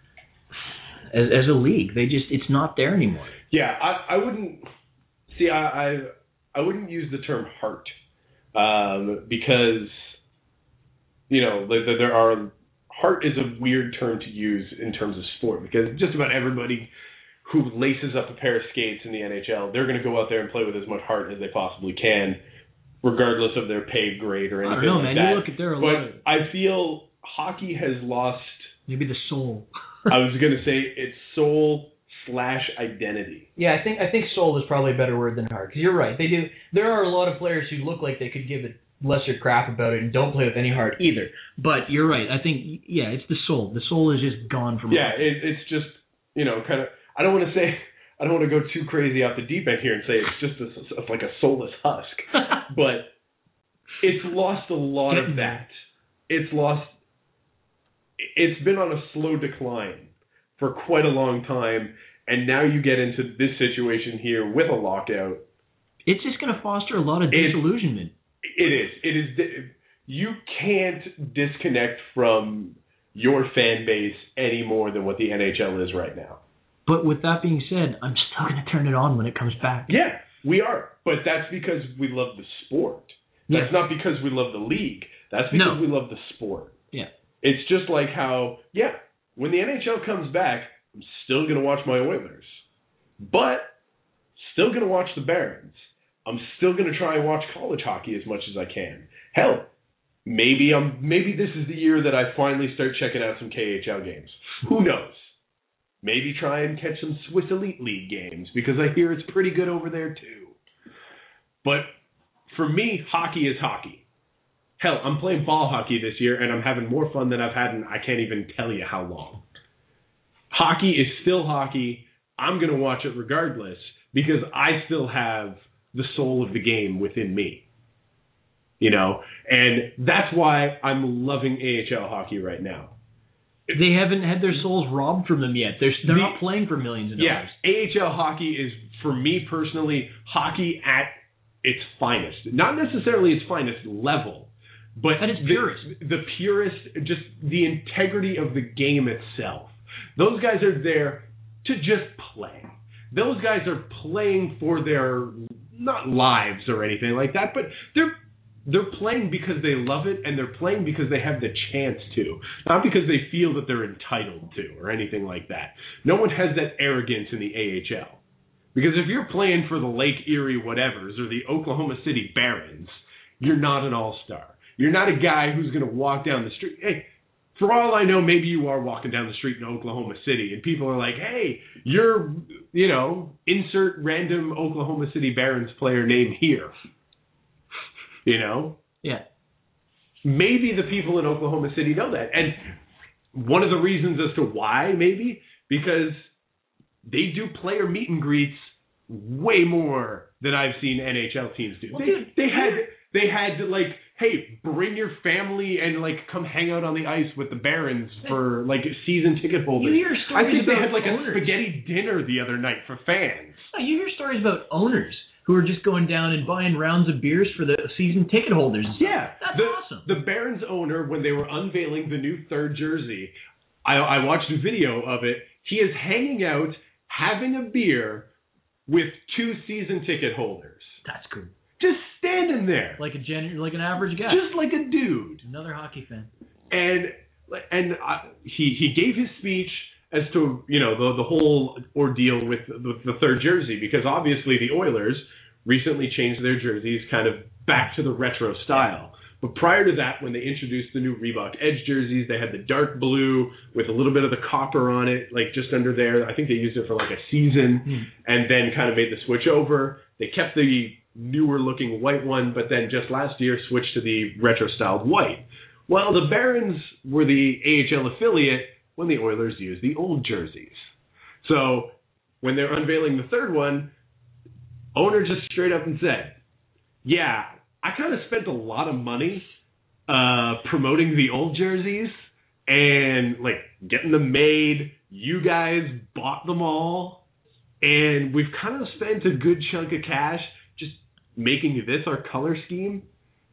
as, as a league. They just it's not there anymore. Yeah, I, I wouldn't see. I, I I wouldn't use the term heart um, because you know there are heart is a weird term to use in terms of sport because just about everybody who laces up a pair of skates in the N H L, they're going to go out there and play with as much heart as they possibly can, regardless of their pay grade or anything I don't know, like man. that. You look at there a but lot. Of... I feel hockey has lost. Maybe the soul. I was going to say its soul slash identity. Yeah, I think I think soul is probably a better word than heart. Because you're right. They do. There are a lot of players who look like they could give a lesser crap about it and don't play with any heart either. But you're right. I think yeah, it's the soul. The soul is just gone from. Yeah, it, it's just you know kind of. I don't want to say. I don't want to go too crazy off the deep end here and say it's just a, it's like a soulless husk, but it's lost a lot of that. It's lost. It's been on a slow decline for quite a long time, and now you get into this situation here with a lockout. It's just going to foster a lot of disillusionment. It, it is. It is. You can't disconnect from your fan base any more than what the N H L is right now. But with that being said, I'm still going to turn it on when it comes back. Yeah, we are. But that's because we love the sport. That's yeah. not because we love the league. That's because no. we love the sport. Yeah. It's just like how, yeah, when the N H L comes back, I'm still going to watch my Oilers. But still going to watch the Barons. I'm still going to try and watch college hockey as much as I can. Hell, maybe I'm maybe this is the year that I finally start checking out some K H L games. Who knows? Maybe try and catch some Swiss Elite League games because I hear it's pretty good over there too. But for me, hockey is hockey. Hell, I'm playing ball hockey this year and I'm having more fun than I've had in I can't even tell you how long. Hockey is still hockey. I'm going to watch it regardless because I still have the soul of the game within me. You know, and that's why I'm loving A H L hockey right now. They haven't had their souls robbed from them yet. They're they're the, not playing for millions of dollars. Yeah, A H L hockey is, for me personally, hockey at its finest. Not necessarily its finest level, but at its the, purest. The purest, just the integrity of the game itself. Those guys are there to just play. Those guys are playing for their, not lives or anything like that, but they're They're playing because they love it, and they're playing because they have the chance to, not because they feel that they're entitled to or anything like that. No one has that arrogance in the A H L. Because if you're playing for the Lake Erie whatevers or the Oklahoma City Barons, you're not an all-star. You're not a guy who's going to walk down the street. Hey, for all I know, maybe you are walking down the street in Oklahoma City, and people are like, hey, you're, you know, insert random Oklahoma City Barons player name here. You know? Yeah. Maybe the people in Oklahoma City know that. And one of the reasons as to why, maybe, because they do player meet and greets way more than I've seen N H L teams do. Well, they, dude, they had they had to, like, hey, bring your family and, like, come hang out on the ice with the Barons for, like, season ticket holders. You hear stories I think they about had, like, owners. a spaghetti dinner the other night for fans. No, you hear stories about owners who are just going down and buying rounds of beers for the season ticket holders. Yeah. That's the, awesome. The Barons owner, when they were unveiling the new third jersey, I, I watched a video of it. He is hanging out, having a beer with two season ticket holders. That's cool. Just standing there. Like a gen, like an average guy. Just like a dude. Another hockey fan. And and uh, he, he gave his speech as to, you know, the the whole ordeal with the, the third jersey, because obviously the Oilers recently changed their jerseys kind of back to the retro style. But prior to that, when they introduced the new Reebok Edge jerseys, they had the dark blue with a little bit of the copper on it, like just under there. I think they used it for like a season, mm. and then kind of made the switch over. They kept the newer looking white one, but then just last year switched to the retro styled white. Well, the Barons were the A H L affiliate when the Oilers used the old jerseys. So when they're unveiling the third one, owner just straight up and said, yeah, I kind of spent a lot of money uh, promoting the old jerseys and like getting them made. You guys bought them all, and we've kind of spent a good chunk of cash just making this our color scheme.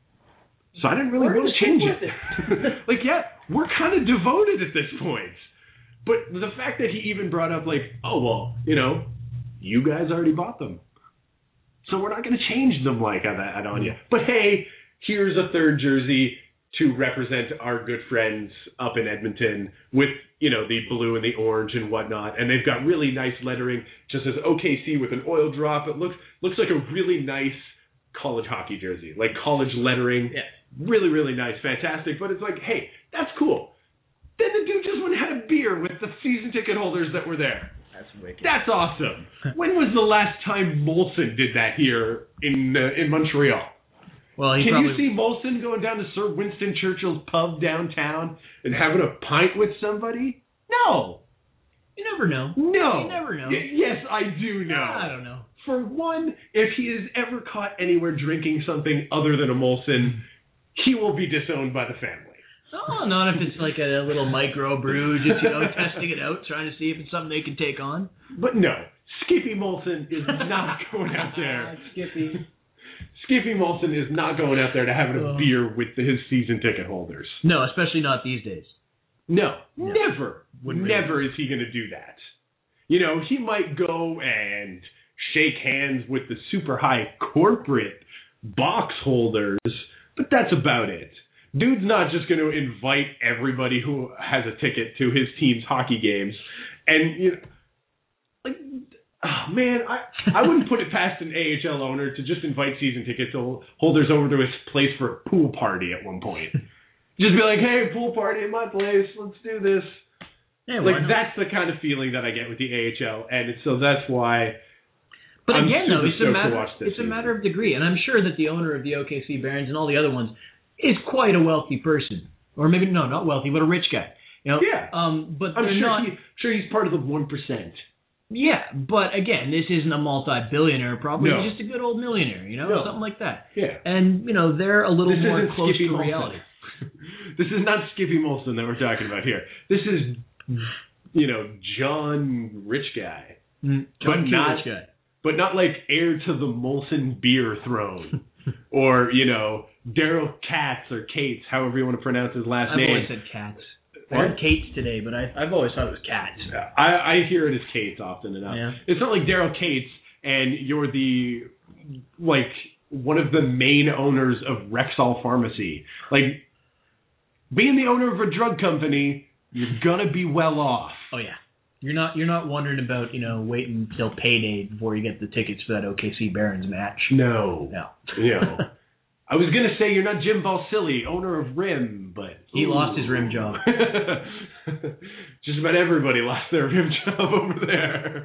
So I didn't really We're want to change it. Like, yeah, we're kind of devoted at this point. But the fact that he even brought up, like, oh, well, you know, you guys already bought them. So we're not going to change them like that on you. But hey, here's a third jersey to represent our good friends up in Edmonton with, you know, the blue and the orange and whatnot. And they've got really nice lettering. Just says O K C with an oil drop. It looks looks like a really nice college hockey jersey. Like college lettering. Yeah. Really, really nice. Fantastic. But it's like, hey, that's cool. Then the dude just went and had a beer with the season ticket holders that were there. That's wicked. That's awesome. When was the last time Molson did that here in uh, in Montreal? Well, he Can probably... you see Molson going down to Sir Winston Churchill's pub downtown and having a pint with somebody? No. You never know. No. You never know. Y- yes, I do know. I don't know. For one, if he is ever caught anywhere drinking something other than a Molson, he will be disowned by the family. Oh, not if it's like a little micro brew, just, you know, testing it out, trying to see if it's something they can take on. But no, Skippy Molson is not going out there. Skippy. Skippy Molson is not going out there to having a Oh. beer with his season ticket holders. No, especially not these days. No, No. never. Wouldn't Never really. is he going to do that. You know, he might go and shake hands with the super high corporate box holders, but that's about it. Dude's not just going to invite everybody who has a ticket to his team's hockey games. And, you know, like, oh, man, I, I wouldn't put it past an A H L owner to just invite season ticket holders over to his place for a pool party at one point. Just be like, hey, pool party at my place. Let's do this. Yeah, like, that's the kind of feeling that I get with the A H L. And so that's why... But I'm again, though, super it's a stoked to matter watch this it's a season. matter of degree, and I'm sure that the owner of the O K C Barons and all the other ones is quite a wealthy person, or maybe no, not wealthy, but a rich guy. You know? Yeah. Um, but I'm they're sure, not. he, sure he's part of the one percent. Yeah, but again, this isn't a multi-billionaire. Probably No. just a good old millionaire. You know, No. something like that. Yeah. And you know, they're a little This more isn't close Skippy to Molson. reality. This is not Skippy Molson that we're talking about here. This is, you know, John Rich Guy. Mm, But John Q. not- Rich guy. But not like heir to the Molson beer throne. Or, you know, Daryl Katz or Cates, however you want to pronounce his last I've name. always said cats. I What? heard Kate's today, but I, I've always thought it was cats. I, I hear it as Cates often enough. Yeah. It's not like Daryl Cates and you're the, like, one of the main owners of Rexall Pharmacy. Like, being the owner of a drug company, you're gonna be well off. Oh yeah. You're not you're not wondering about, you know, waiting till payday before you get the tickets for that O K C Barons match. No. No. You know. I was gonna say you're not Jim Balsillie, owner of RIM, but He ooh. lost his rim job. Just about everybody lost their rim job over there.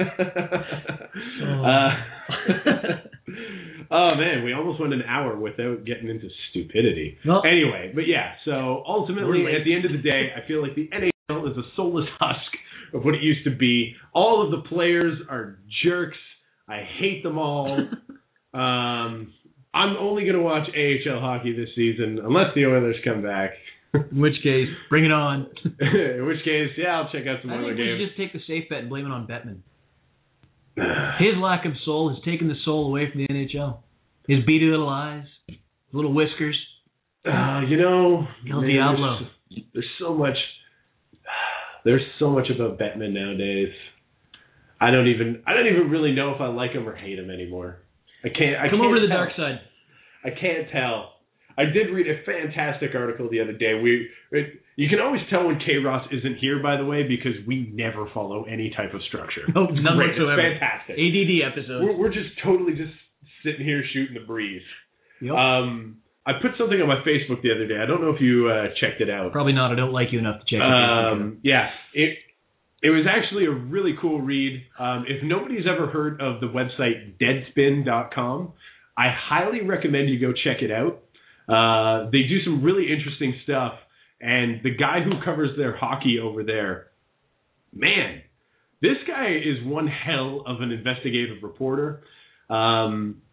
Oh. uh, oh man, we almost went an hour without getting into stupidity. Well, Anyway, but yeah, so ultimately, We're late. at the end of the day, I feel like the N H L is a soulless husk of what it used to be. All of the players are jerks. I hate them all. um, I'm only going to watch A H L hockey this season unless the Oilers come back. in which case, bring it on. In which case, yeah, I'll check out some I other think we should games. just take the safe bet and blame it on Bettman. His lack of soul has taken the soul away from the N H L. His beady little eyes, little whiskers. Uh, you know, El man, Diablo. There's, there's so much. There's so much about Bettman nowadays. I don't even. I don't even really know if I like him or hate him anymore. I can't. I Come can't over to the tell. dark side. I can't tell. I did read a fantastic article the other day. We it, you can always tell when K. Ross isn't here, by the way, because we never follow any type of structure. No, It's none great. whatsoever. It's fantastic. A D D episodes. We're, we're just totally just sitting here shooting the breeze. Yep. Um, I put something on my Facebook the other day. I don't know if you uh, checked it out. Probably not. I don't like you enough to check it. Um, yeah, it it was actually a really cool read. Um, if nobody's ever heard of the website Deadspin dot com, I highly recommend you go check it out. Uh, they do some really interesting stuff, and the guy who covers their hockey over there, man, this guy is one hell of an investigative reporter. Um,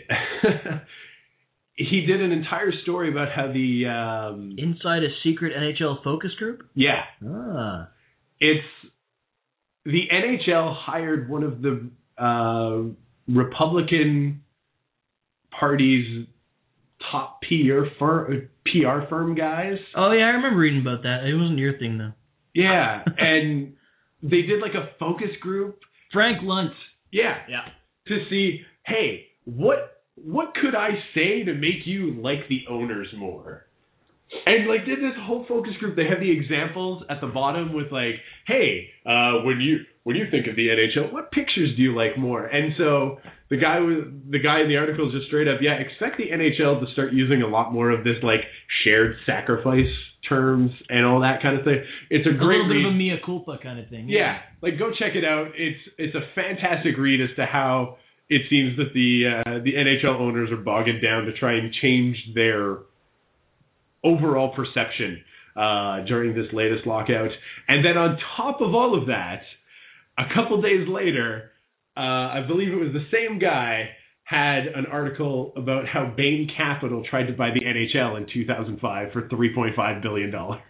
he did an entire story about how the um, Inside a secret N H L focus group? yeah. Ah. It's the N H L hired one of the uh, Republican Hardy's top P R firm, P R firm guys. Oh, yeah, I remember reading about that. It wasn't your thing, though. Yeah, and they did like a focus group. Frank Luntz. Yeah. Yeah. To see, hey, what what could I say to make you like the owners more? And like did this whole focus group, they have the examples at the bottom with like, hey, uh, when you when you think of the N H L, what pictures do you like more? And so the guy was the guy in the article is just straight up, yeah, expect the N H L to start using a lot more of this like shared sacrifice terms and all that kind of thing. It's a great a little read. bit of a mea culpa kind of thing. Yeah. yeah, like go check it out. It's it's a fantastic read as to how it seems that the uh, the N H L owners are bogging down to try and change their overall perception uh, during this latest lockout. And then on top of all of that, a couple days later, uh, I believe it was the same guy had an article about how Bain Capital tried to buy the N H L in two thousand five for three point five billion dollars.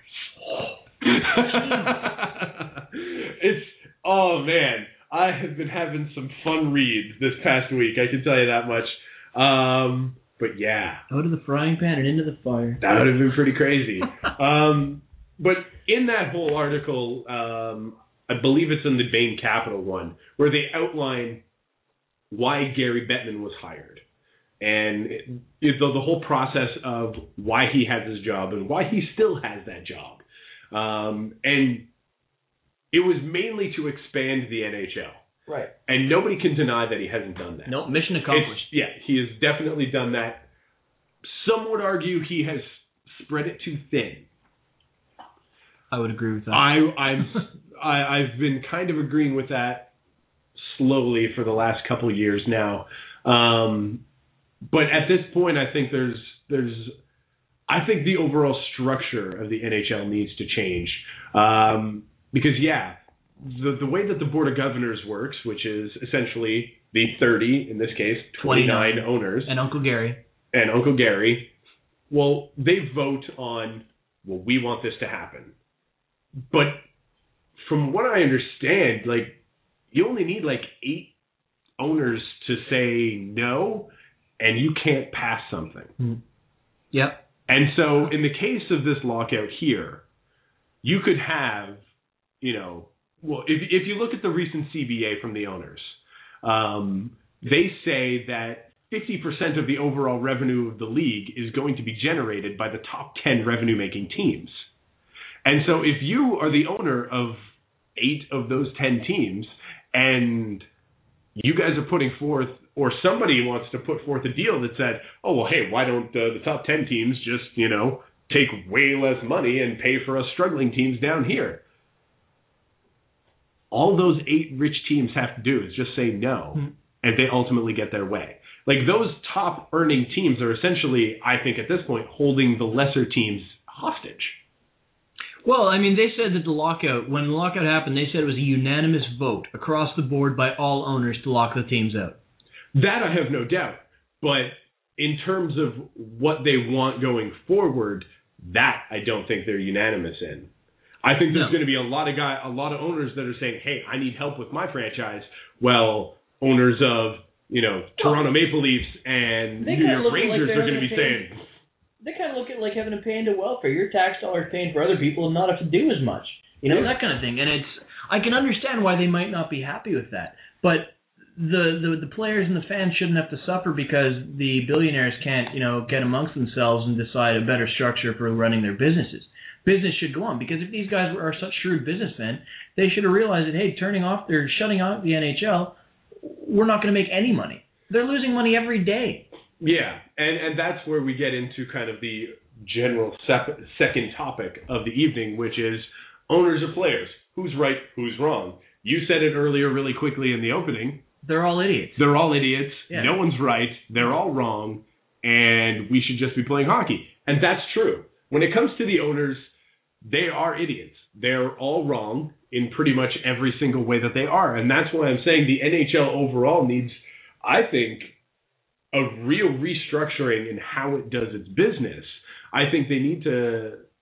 It's, oh man, I have been having some fun reads this past week, I can tell you that much. Um, but yeah. Out of the frying pan and into the fire. That would have been pretty crazy. um, but in that whole article, um, I believe it's in the Bain Capital one, where they outline why Gary Bettman was hired. And it, it, the, the whole process of why he has his job and why he still has that job. Um, and it was mainly to expand the N H L. Right. And nobody can deny that he hasn't done that. No, nope, mission accomplished. It's, yeah, he has definitely done that. Some would argue he has spread it too thin. I would agree with that. I, I'm, I, I've been kind of agreeing with that slowly for the last couple of years now. Um, but at this point, I think there's there's I think the overall structure of the N H L needs to change. Um, because, yeah, the, the way that the Board of Governors works, which is essentially the thirty, in this case, twenty-nine, twenty-nine owners. And Uncle Gary. And Uncle Gary. Well, they vote on, well, we want this to happen. But from what I understand, like, you only need like eight owners to say no, and you can't pass something. Mm. Yep. And so in the case of this lockout here, you could have, you know, well, if if you look at the recent C B A from the owners, um, they say that fifty percent of the overall revenue of the league is going to be generated by the top ten revenue-making teams. And so if you are the owner of eight of those ten teams, and you guys are putting forth, or somebody wants to put forth a deal that said, oh, well, hey, why don't uh, the top ten teams just, you know, take way less money and pay for us struggling teams down here? All those eight rich teams have to do is just say no, mm-hmm. and they ultimately get their way. Like, those top earning teams are essentially, I think at this point, holding the lesser teams hostage. Well, I mean, they said that the lockout, when the lockout happened, they said it was a unanimous vote across the board by all owners to lock the teams out. That I have no doubt. But in terms of what they want going forward, that I don't think they're unanimous in. I think there's no. going to be a lot of guy, a lot of owners that are saying, hey, I need help with my franchise. Well, owners of, you know, Toronto Maple Leafs and New York Rangers like are going to be saying... They kind of look at like having to pay into welfare. Your tax dollars paying for other people and not have to do as much. You know, that kind of thing. And it's, I can understand why they might not be happy with that. But the, the, the players and the fans shouldn't have to suffer because the billionaires can't, you know, get amongst themselves and decide a better structure for running their businesses. Business should go on, because if these guys are such shrewd businessmen, they should have realized that, hey, turning off, they're shutting off the N H L, we're not going to make any money. They're losing money every day. Yeah, and, and that's where we get into kind of the general sep- second topic of the evening, which is owners of players. Who's right, who's wrong? You said it earlier really quickly in the opening. They're all idiots. They're all idiots. Yeah. No one's right. They're all wrong. And we should just be playing hockey. And that's true. When it comes to the owners, they are idiots. They're all wrong in pretty much every single way that they are. And that's why I'm saying the N H L overall needs, I think, a real restructuring in how it does its business. I think they need to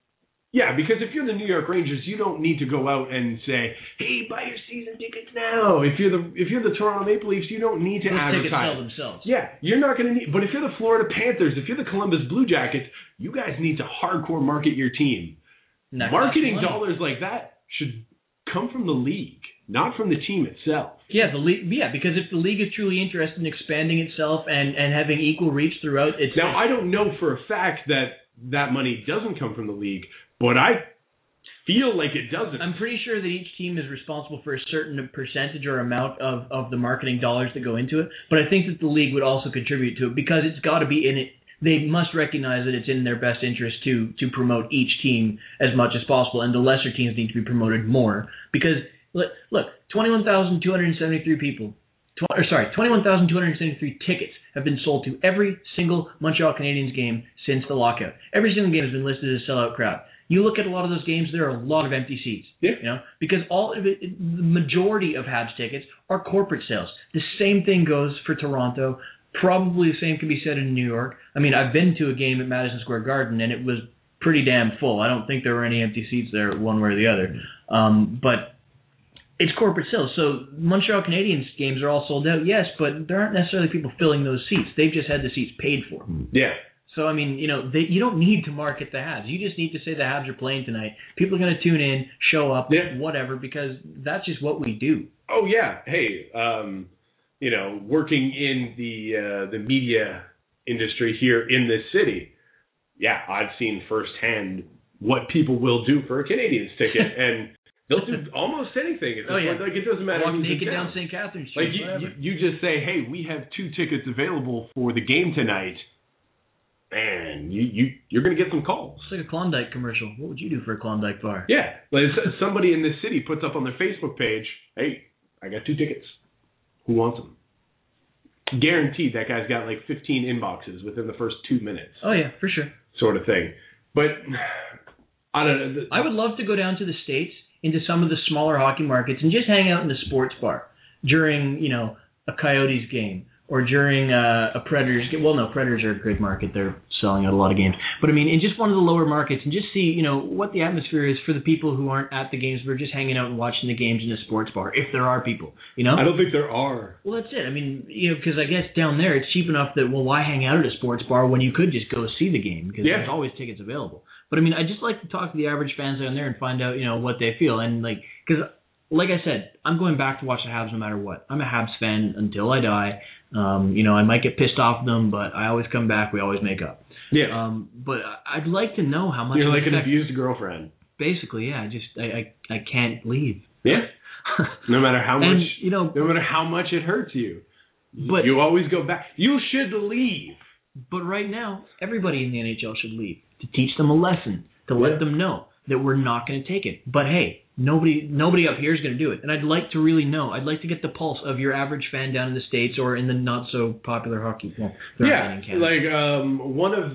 Yeah, because if you're the New York Rangers, you don't need to go out and say, "Hey, buy your season tickets now." If you're the if you're the Toronto Maple Leafs, you don't need to Those advertise. tickets sell themselves. Yeah, you're not going to need. But if you're the Florida Panthers, if you're the Columbus Blue Jackets, you guys need to hardcore market your team. That Marketing costs money. dollars like that should come from the league, not from the team itself. Yeah, the league. Yeah, because if the league is truly interested in expanding itself and, and having equal reach throughout its Now, I don't know for a fact that that money doesn't come from the league, but I feel like it doesn't. I'm pretty sure that each team is responsible for a certain percentage or amount of, of the marketing dollars that go into it, but I think that the league would also contribute to it because it's got to be in it. They must recognize that it's in their best interest to to promote each team as much as possible, and the lesser teams need to be promoted more. Because, look, look twenty-one thousand two hundred seventy-three people, tw- or sorry, twenty-one thousand two hundred seventy-three tickets have been sold to every single Montreal Canadiens game since the lockout. Every single game has been listed as a sellout crowd. You look at a lot of those games, there are a lot of empty seats. Yeah. You know, because all of it, the majority of Habs tickets are corporate sales. The same thing goes for Toronto. Probably the same can be said in New York. I mean, I've been to a game at Madison Square Garden, and it was pretty damn full. I don't think there were any empty seats there one way or the other. Um, but it's corporate sales. So Montreal Canadiens games are all sold out, yes, but there aren't necessarily people filling those seats. They've just had the seats paid for. Yeah. So, I mean, you know, they, you don't need to market the Habs. You just need to say the Habs are playing tonight. People are going to tune in, show up, yeah. whatever, because that's just what we do. Oh, yeah. Hey, um, you know, working in the uh, the media industry here in this city, yeah, I've seen firsthand what people will do for a Canadiens ticket, and they'll do almost anything. It's oh, yeah. like, like it doesn't matter. Walk who's naked in town. down Saint Catharines Street. Like you, you, you just say, hey, we have two tickets available for the game tonight. Man, you, you, you're going to get some calls. It's like a Klondike commercial. What would you do for a Klondike bar? Yeah. Like somebody in this city puts up on their Facebook page, hey, I got two tickets. Who wants them? Guaranteed that guy's got like fifteen inboxes within the first two minutes. Oh, yeah, for sure. Sort of thing. But I don't know. I would love to go down to the States into some of the smaller hockey markets and just hang out in a sports bar during, you know, a Coyotes game. Or during uh, a Predators game. Well, no, Predators are a great market. They're selling out a lot of games. But, I mean, in just one of the lower markets and just see, you know, what the atmosphere is for the people who aren't at the games. We're just hanging out and watching the games in a sports bar, if there are people, you know? I don't think there are. Well, that's it. I mean, you know, because I guess down there it's cheap enough that, well, why hang out at a sports bar when you could just go see the game? Because yeah. there's always tickets available. But, I mean, I just like to talk to the average fans down there and find out, you know, what they feel. And, like, because, like I said, I'm going back to watch the Habs no matter what. I'm a Habs fan until I die. Um, you know, I might get pissed off at them, but I always come back. We always make up. Yeah. Um, but I'd like to know how much. You're like an affect, abused girlfriend. Basically, yeah. I just I I, I can't leave. Yeah. No matter how much. And, you know, no matter how much it hurts you, but you always go back. You should leave. But right now, everybody in the N H L should leave to teach them a lesson, to yeah. let them know that we're not going to take it. But hey. Nobody nobody up here is going to do it. And I'd like to really know. I'd like to get the pulse of your average fan down in the States or in the not-so-popular hockey. Well, yeah, in Canada. like um, one of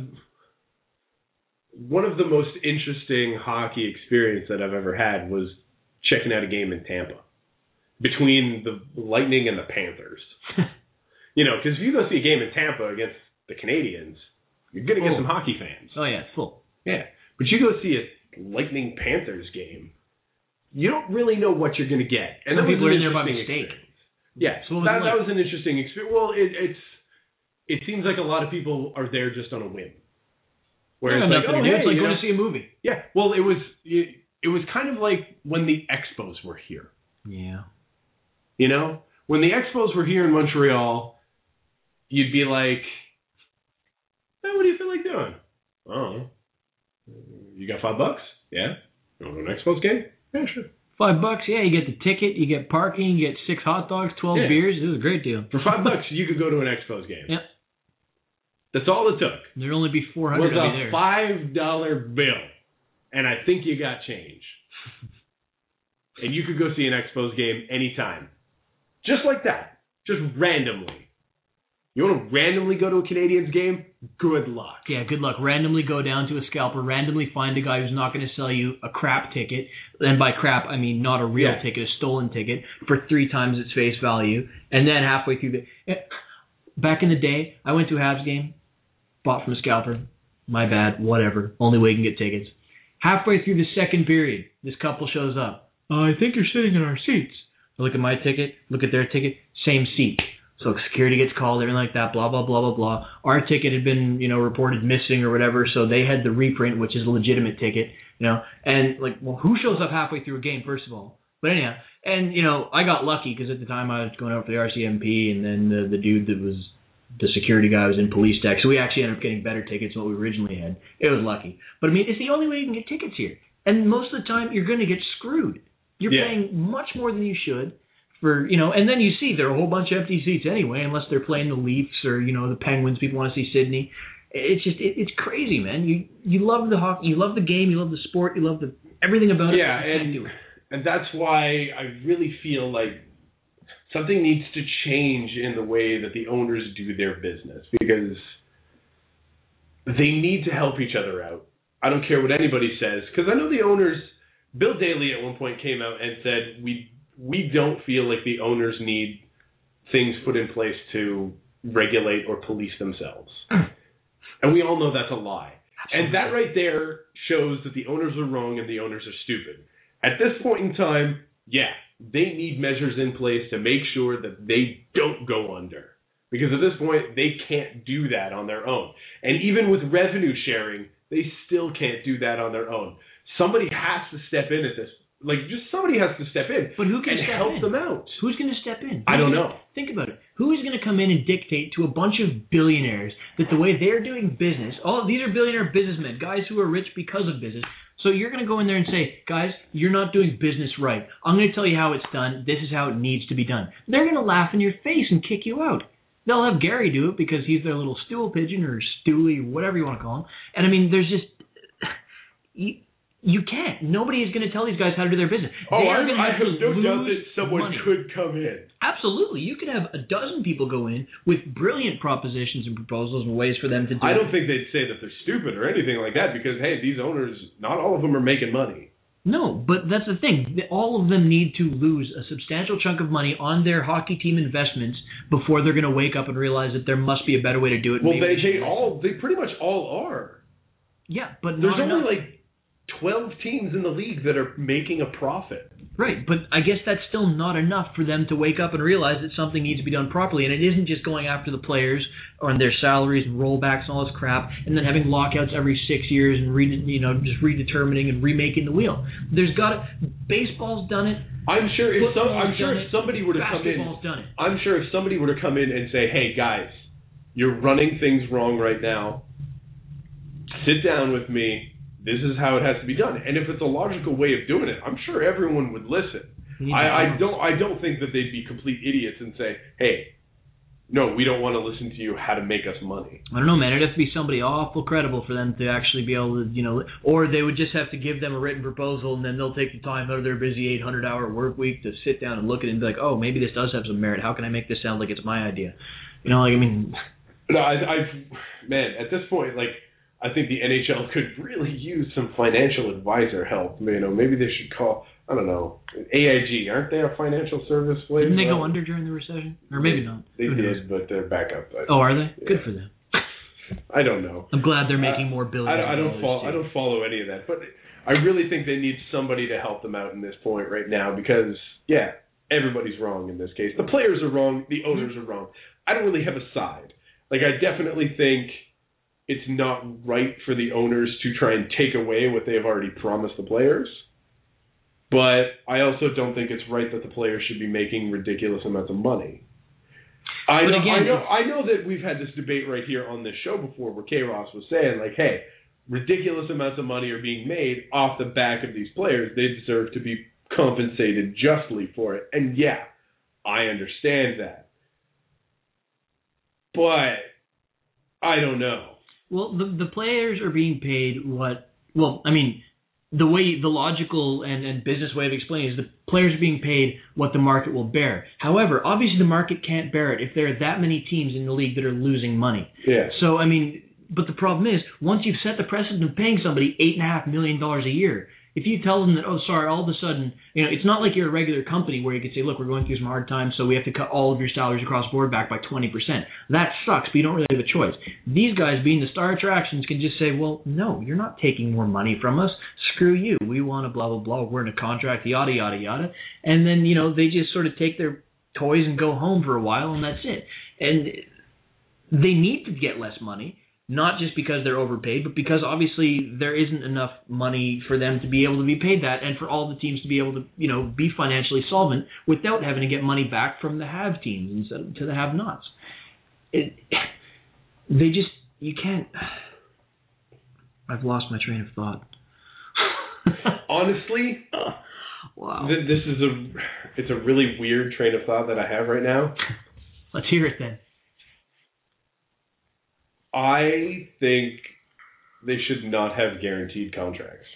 one of the most interesting hockey experience that I've ever had was checking out a game in Tampa between the Lightning and the Panthers. You know, because if you go see a game in Tampa against the Canadiens, you're going to get Oh. some hockey fans. Oh, yeah, it's full. Yeah, but you go see a Lightning Panthers game, you don't really know what you're going to get. And Some that was people an are in there by interesting mistake. experience. Yeah, So what was that, it like? that was an interesting experience. Well, it, it's it seems like a lot of people are there just on a whim. Where Yeah, it's like, nothing oh, to do. hey, It's like you going know, to see a movie. yeah. Well, it was it, it was kind of like when the Expos were here. Yeah. You know, when the Expos were here in Montreal, you'd be like, hey, what do you feel like doing? Oh, you got five bucks? Yeah. You want to go to an Expos game? Yeah, sure. Five bucks, yeah, you get the ticket, you get parking, you get six hot dogs, twelve Yeah. beers. It was a great deal. For five bucks, you could go to an Expos game. Yep. That's all it took. There'd only be four Was hundred of you a there. five dollar bill, and I think you got change. And you could go see an Expos game anytime, just like that, just randomly. You want to randomly go to a Canadiens game? Good luck. Yeah, good luck. Randomly go down to a scalper, randomly find a guy who's not going to sell you a crap ticket, and by crap, I mean not a real Yeah. ticket, a stolen ticket, for three times its face value, and then halfway through the... Back in the day, I went to a Habs game, bought from a scalper, my bad, whatever, only way you can get tickets. Halfway through the second period, this couple shows up. Uh, I think you're sitting in our seats. I look at my ticket, look at their ticket, same seat. So security gets called, everything like that, blah, blah, blah, blah, blah. Our ticket had been, you know, reported missing or whatever, so they had the reprint, which is a legitimate ticket, you know. And, like, well, who shows up halfway through a game, first of all? But anyhow, and, you know, I got lucky because at the time I was going over for the R C M P, and then the, the dude that was the security guy was in police tech, so we actually ended up getting better tickets than what we originally had. It was lucky. But, I mean, it's the only way you can get tickets here. And most of the time, you're going to get screwed. You're yeah. paying much more than you should. For, you know, and then you see there are a whole bunch of empty seats anyway, unless they're playing the Leafs or, you know, the Penguins. People want to see Sydney. It's just, it, it's crazy, man. You you love the hockey, you love the game, you love the sport, you love the everything about it. Yeah, and and that's why I really feel like something needs to change in the way that the owners do their business, because they need to help each other out. I don't care what anybody says, because I know the owners. Bill Daly at one point came out and said we. We don't feel like the owners need things put in place to regulate or police themselves. And we all know that's a lie. Absolutely. And that right there shows that the owners are wrong and the owners are stupid. At this point in time, yeah, they need measures in place to make sure that they don't go under. Because at this point, they can't do that on their own. And even with revenue sharing, they still can't do that on their own. Somebody has to step in at this Like, just somebody has to step in but who can and step help in? them out. Who's going to step in? I don't gonna, know. Think about it. Who is going to come in and dictate to a bunch of billionaires that the way they're doing business, all these are billionaire businessmen, guys who are rich because of business. So you're going to go in there and say, guys, you're not doing business right. I'm going to tell you how it's done. This is how it needs to be done. They're going to laugh in your face and kick you out. They'll have Gary do it because he's their little stool pigeon or stoolie, whatever you want to call him. And, I mean, there's just... You, You can't. Nobody is going to tell these guys how to do their business. Oh, they I, are I have no doubt that someone money. could come in. Absolutely. You could have a dozen people go in with brilliant propositions and proposals and ways for them to do I don't it. think they'd say that they're stupid or anything like that because, hey, these owners, not all of them are making money. No, but that's the thing. All of them need to lose a substantial chunk of money on their hockey team investments before they're going to wake up and realize that there must be a better way to do it. Well, Maybe they, they all, they pretty much all are. Yeah, but There's not only enough. like twelve teams in the league that are making a profit. Right, but I guess that's still not enough for them to wake up and realize that something needs to be done properly, and it isn't just going after the players on their salaries and rollbacks and all this crap, and then having lockouts every six years and re, you know just redetermining and remaking the wheel. There's got to, baseball's done it. I'm sure if some, Football's I'm sure done if it, somebody were to come in, basketball's done it. I'm sure if somebody were to come in and say, "Hey guys, you're running things wrong right now. Sit down with me. This is how it has to be done." And if it's a logical way of doing it, I'm sure everyone would listen. I, I don't I don't think that they'd be complete idiots and say, "Hey, no, we don't want to listen to you how to make us money." I don't know, man. It'd have to be somebody awful credible for them to actually be able to, you know, or they would just have to give them a written proposal, and then they'll take the time out of their busy eight hundred hour work week to sit down and look at it and be like, oh, maybe this does have some merit. How can I make this sound like it's my idea? You know, like, I mean... No, I, I've, man, at this point, like, I think the N H L could really use some financial advisor help. You know, maybe they should call, I don't know, A I G. Aren't they a financial service place? Didn't they go under during the recession? Or maybe they, not. They Who did, knows? but they're back up. I Oh, are they? yeah. Good for them. I don't know. I'm glad they're making uh, more billions. I, I don't dollars follow. too. I don't follow any of that, but I really think they need somebody to help them out in this point right now because, yeah, everybody's wrong in this case. The players are wrong. The owners are wrong. I don't really have a side. Like, I definitely think it's not right for the owners to try and take away what they've already promised the players. But I also don't think it's right that the players should be making ridiculous amounts of money. I But know, again, I know, I know that we've had this debate right here on this show before where K-Ross was saying, like, hey, ridiculous amounts of money are being made off the back of these players. They deserve to be compensated justly for it. And, yeah, I understand that. But I don't know. Well, the the players are being paid what? Well, I mean, the way the logical and, and business way of explaining is the players are being paid what the market will bear. However, obviously the market can't bear it if there are that many teams in the league that are losing money. Yeah. So I mean, but the problem is once you've set the precedent of paying somebody eight and a half million dollars a year, If you tell them that, oh, sorry, all of a sudden, you know, it's not like you're a regular company where you could say, look, we're going through some hard times, so we have to cut all of your salaries across the board back by twenty percent. That sucks, but you don't really have a choice. These guys, being the star attractions, can just say, well, no, you're not taking more money from us. Screw you. We want to blah, blah, blah. We're in a contract, yada, yada, yada. And then, you know, they just sort of take their toys and go home for a while, and that's it. And they need to get less money. Not just because they're overpaid, but because obviously there isn't enough money for them to be able to be paid that, and for all the teams to be able to, you know, be financially solvent without having to get money back from the have teams instead of to the have nots. It, they just you can't. I've lost my train of thought. Honestly, wow. Th- this is a it's a really weird train of thought that I have right now. Let's hear it then. I think they should not have guaranteed contracts.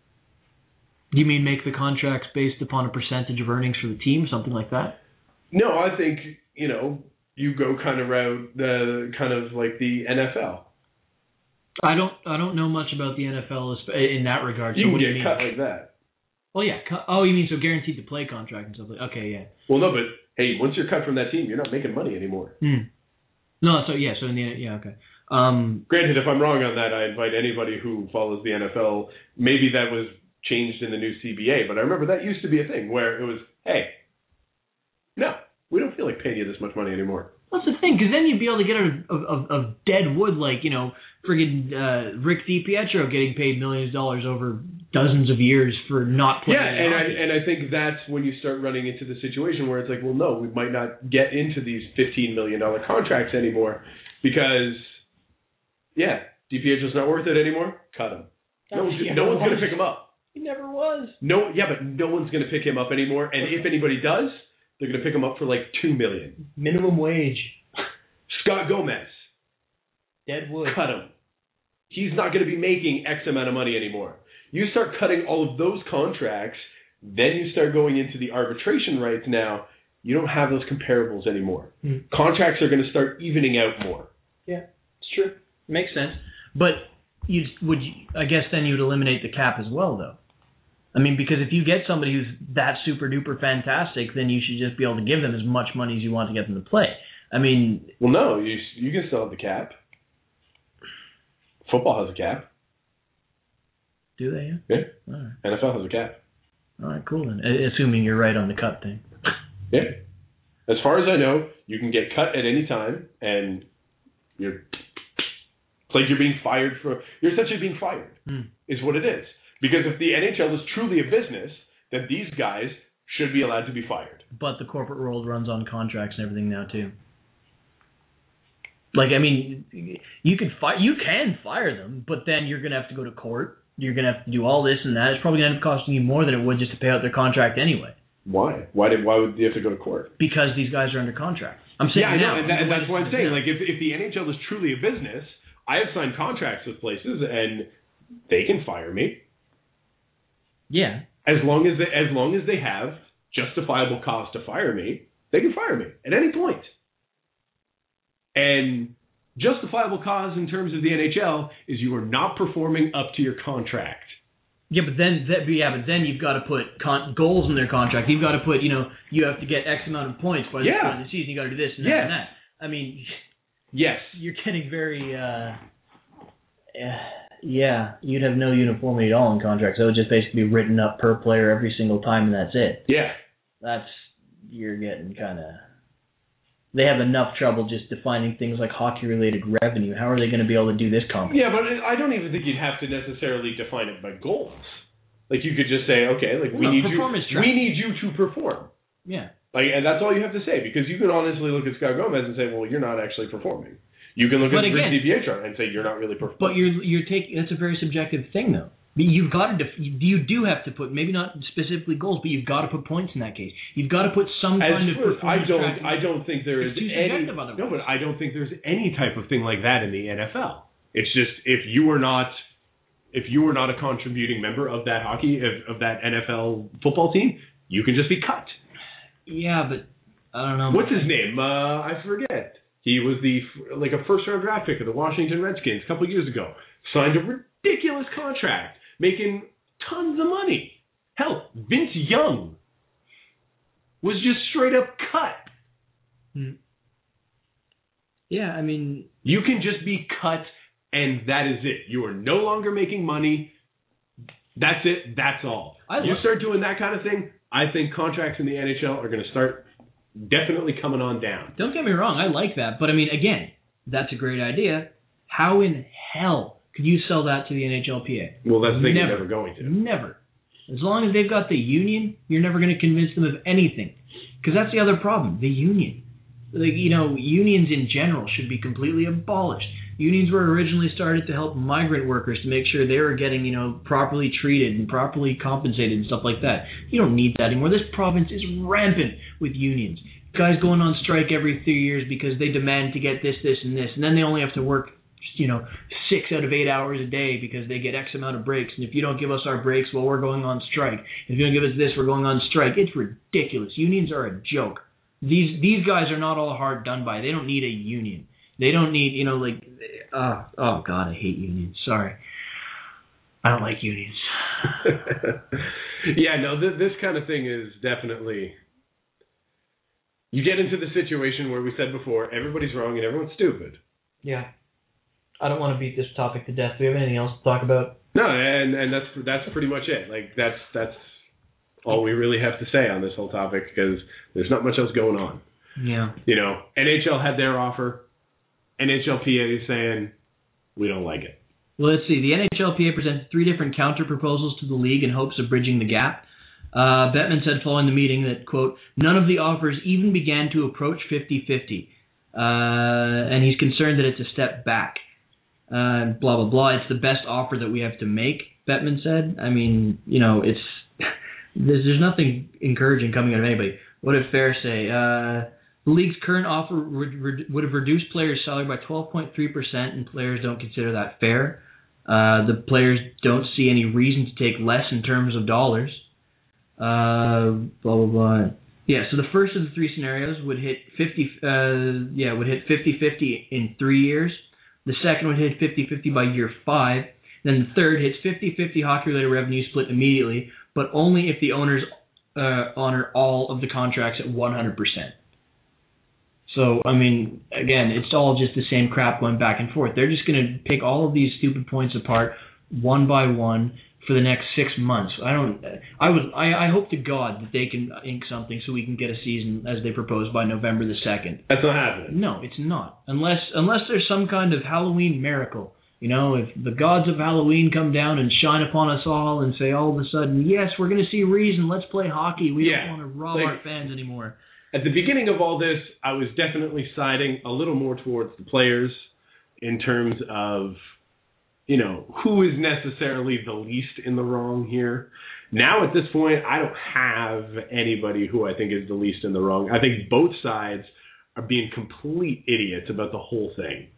You mean make the contracts based upon a percentage of earnings for the team, something like that? No, I think, you know, you go kind of route the kind of like the N F L. I don't I don't know much about the N F L in that regard. So You what can do get you mean? cut like that. Oh yeah. Oh, you mean so guaranteed to play contract and stuff like? Okay, yeah. Well, no, but hey, once you're cut from that team, you're not making money anymore. Hmm. No, so yeah, so in the yeah, okay. Um, Granted, if I'm wrong on that, I invite anybody who follows the N F L. Maybe that was changed in the new C B A, but I remember that used to be a thing where it was, hey, no, we don't feel like paying you this much money anymore. That's the thing, because then you'd be able to get out of, of, of dead wood, like, you know, friggin' uh, Rick DiPietro getting paid millions of dollars over dozens of years for not playing. Yeah, and I and I think that's when you start running into the situation where it's like, well, no, we might not get into these fifteen million dollars contracts anymore because, yeah, DiPietro's not worth it anymore. Cut him. No, one's, no one's going to pick him up. He never was. No, yeah, but no one's going to pick him up anymore. And if anybody does, they're going to pick him up for like two million dollars. Minimum wage. Scott Gomez. Deadwood. Cut him. He's not going to be making X amount of money anymore. You start cutting all of those contracts, then you start going into the arbitration rights now. You don't have those comparables anymore. Hmm. Contracts are going to start evening out more. Yeah, it's true. Makes sense. But you would, you, I guess, then you'd eliminate the cap as well, though. I mean, because if you get somebody who's that super duper fantastic, then you should just be able to give them as much money as you want to get them to play. I mean, well, no, you you can still have the cap. Football has a cap. Do they? Yeah. Yeah. All right. N F L has a cap. All right, cool then. Assuming you're right on the cut thing. Yeah. As far as I know, you can get cut at any time, and you're it's like you're being fired for. You're essentially being fired. Hmm. Is what it is. Because if the N H L is truly a business, then these guys should be allowed to be fired. But the corporate world runs on contracts and everything now too. Like, I mean, you could fire, you can fire them, but then you're gonna have to go to court. You're gonna have to do all this and that. It's probably gonna end up costing you more than it would just to pay out their contract anyway. Why? Why did? Why would you have to go to court? Because these guys are under contract. I'm saying yeah, I know, now, and, that, and that's what I'm saying. now. Like, if if the N H L is truly a business, I have signed contracts with places, and they can fire me. Yeah. As long as they, as long as they have justifiable cause to fire me, they can fire me at any point. And justifiable cause in terms of the N H L is you are not performing up to your contract. Yeah, but then that yeah, but then you've got to put con- goals in their contract. You've got to put, you know, you have to get X amount of points by the yeah. end of the season. You got to do this and yes. that and that. I mean, yes, you're getting very. Uh, yeah, you'd have no uniformity at all in contracts. It would just basically be written up per player every single time, and that's it. Yeah, that's you're getting kind of. They have enough trouble just defining things like hockey-related revenue. How are they going to be able to do this competition? Yeah, but I don't even think you'd have to necessarily define it by goals. Like, you could just say, okay, like we well, need no, you, track. we need you to perform. Yeah. Like, and that's all you have to say, because you can honestly look at Scott Gomez and say, well, you're not actually performing. You can look but at again, Rick DiPietro and say you're not really performing. But you're you're taking that's a very subjective thing, though. You've got to def- you do have to put maybe not specifically goals, but you've got to put points in that case. You've got to put some As kind of for, I performance don't tracking. I don't think there is It's too any subjective otherwise. no, but I don't think there's any type of thing like that in the N F L. It's just if you are not if you are not a contributing member of that hockey of, of that N F L football team, you can just be cut. Yeah, but I don't know. What's his name? Uh, I forget. He was the like a first round draft pick of the Washington Redskins a couple years ago. Signed a ridiculous contract, making tons of money. Hell, Vince Young was just straight up cut. Hmm. Yeah, I mean... You can just be cut, and that is it. You are no longer making money. That's it. That's all. I you start doing that kind of thing, I think contracts in the N H L are going to start definitely coming on down. Don't get me wrong. I like that. But, I mean, again, that's a great idea. How in hell could you sell that to the N H L P A? Well, that's the thing, you're never going to. Never. As long as they've got the union, you're never going to convince them of anything. Because that's the other problem, the union. Like, you know, unions in general should be completely abolished. Unions were originally started to help migrant workers to make sure they were getting, you know, properly treated and properly compensated and stuff like that. You don't need that anymore. This province is rampant with unions. Guys going on strike every three years because they demand to get this, this, and this, and then they only have to work, you know, six out of eight hours a day because they get X amount of breaks. And if you don't give us our breaks, well, we're going on strike. If you don't give us this, we're going on strike. It's ridiculous. Unions are a joke. These these guys are not all hard done by. They don't need a union. They don't need, you know, like, uh, oh, God, I hate unions. Sorry. I don't like unions. Yeah, no, th- this kind of thing is definitely, you get into the situation where we said before, everybody's wrong and everyone's stupid. Yeah. I don't want to beat this topic to death. Do we have anything else to talk about? No, and and that's that's pretty much it. Like, that's that's all we really have to say on this whole topic because there's not much else going on. Yeah. You know, N H L had their offer. N H L P A is saying, we don't like it. Well, let's see. The N H L P A presented three different counter-proposals to the league in hopes of bridging the gap. Uh, Bettman said following the meeting that, quote, none of the offers even began to approach fifty-fifty. Uh, and he's concerned that it's a step back. Uh, blah, blah, blah. It's the best offer that we have to make, Bettman said. I mean, you know, it's there's, there's nothing encouraging coming out of anybody. What did Fair say? Uh... The league's current offer would, would have reduced players' salary by twelve point three percent, and players don't consider that fair. Uh, the players don't see any reason to take less in terms of dollars. Uh, blah, blah, blah. Yeah, so the first of the three scenarios would hit fifty. Uh, yeah, would hit fifty-fifty in three years. The second would hit fifty-fifty by year five. Then the third hits fifty-fifty hockey-related revenue split immediately, but only if the owners uh, honor all of the contracts at one hundred percent. So, I mean, again, it's all just the same crap going back and forth. They're just going to pick all of these stupid points apart one by one for the next six months. I don't. I would. I, I hope to God that they can ink something so we can get a season as they propose by November the second. That's not happening. No, it's not. Unless unless there's some kind of Halloween miracle. You know, if the gods of Halloween come down and shine upon us all and say all of a sudden, yes, we're going to see reason. Let's play hockey. We yeah. don't want to rob like, our fans anymore. At the beginning of all this, I was definitely siding a little more towards the players in terms of, you know, who is necessarily the least in the wrong here. Now, at this point, I don't have anybody who I think is the least in the wrong. I think both sides are being complete idiots about the whole thing.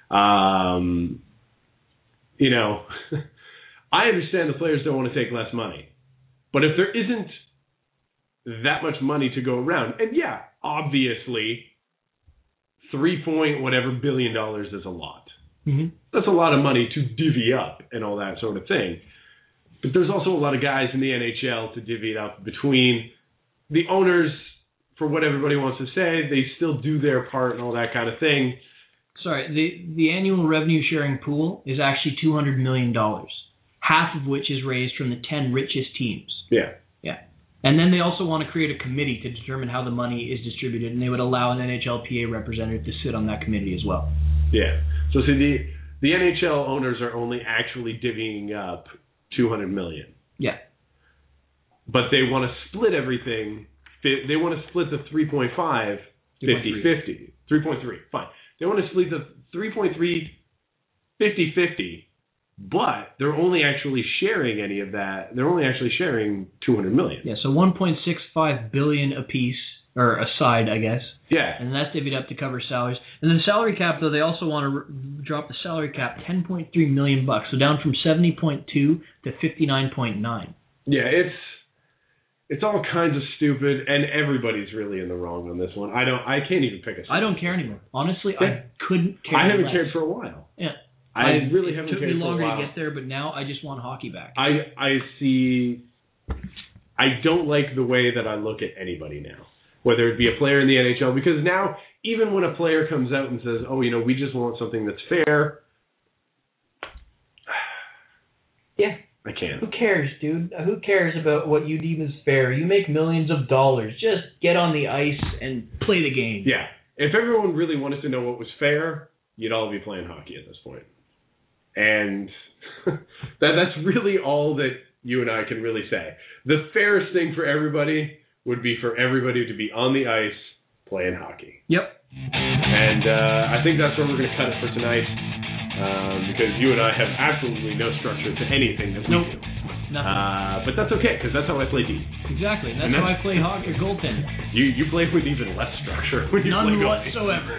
Um, you know, I understand the players don't want to take less money. But if there isn't that much money to go around, and yeah, obviously, three point whatever billion dollars is a lot. Mm-hmm. That's a lot of money to divvy up and all that sort of thing. But there's also a lot of guys in the N H L to divvy it up between the owners, for what everybody wants to say. They still do their part and all that kind of thing. Sorry, the, the annual revenue sharing pool is actually two hundred million dollars, half of which is raised from the ten richest teams. Yeah. Yeah. And then they also want to create a committee to determine how the money is distributed, and they would allow an N H L P A representative to sit on that committee as well. Yeah. So see, the the N H L owners are only actually divvying up two hundred million dollars. Yeah. But they want to split everything. They want to split the three point five fifty-fifty. three point three, fine. They want to split the three point three fifty-fifty. But they're only actually sharing any of that. They're only actually sharing two hundred million dollars. Yeah, so one point six five billion dollars apiece, or a side, I guess. Yeah. And that's divvied up to cover salaries. And the salary cap, though, they also want to r- drop the salary cap ten point three million bucks, so down from seventy point two to fifty-nine point nine. Yeah, it's it's all kinds of stupid, and everybody's really in the wrong on this one. I don't. I can't even pick a side. I don't care anymore. Honestly, Yeah. I couldn't care I haven't less. cared for a while. Yeah. I I've- really it haven't took me cared for a longer while. to get there, but now I just want hockey back. I I see. I don't like the way that I look at anybody now, whether it be a player in the N H L, because now even when a player comes out and says, "Oh, you know, we just want something that's fair," Yeah. I can't. Who cares, dude? Who cares about what you deem as fair? You make millions of dollars. Just get on the ice and Play the game. Yeah, if everyone really wanted to know what was fair, you'd all be playing hockey at this point, and that that's really all that you and I can really say. The fairest thing for everybody would be for everybody to be on the ice playing hockey. Yep. And uh, I think that's where we're going to cut it for tonight, um, because you and I have absolutely no structure to anything that we Nope. do. Nothing. Uh, but that's okay, because that's how I play D. exactly. That's and why I that's- play hockey or goaltender. You you play with even less structure when you None play goalie. whatsoever.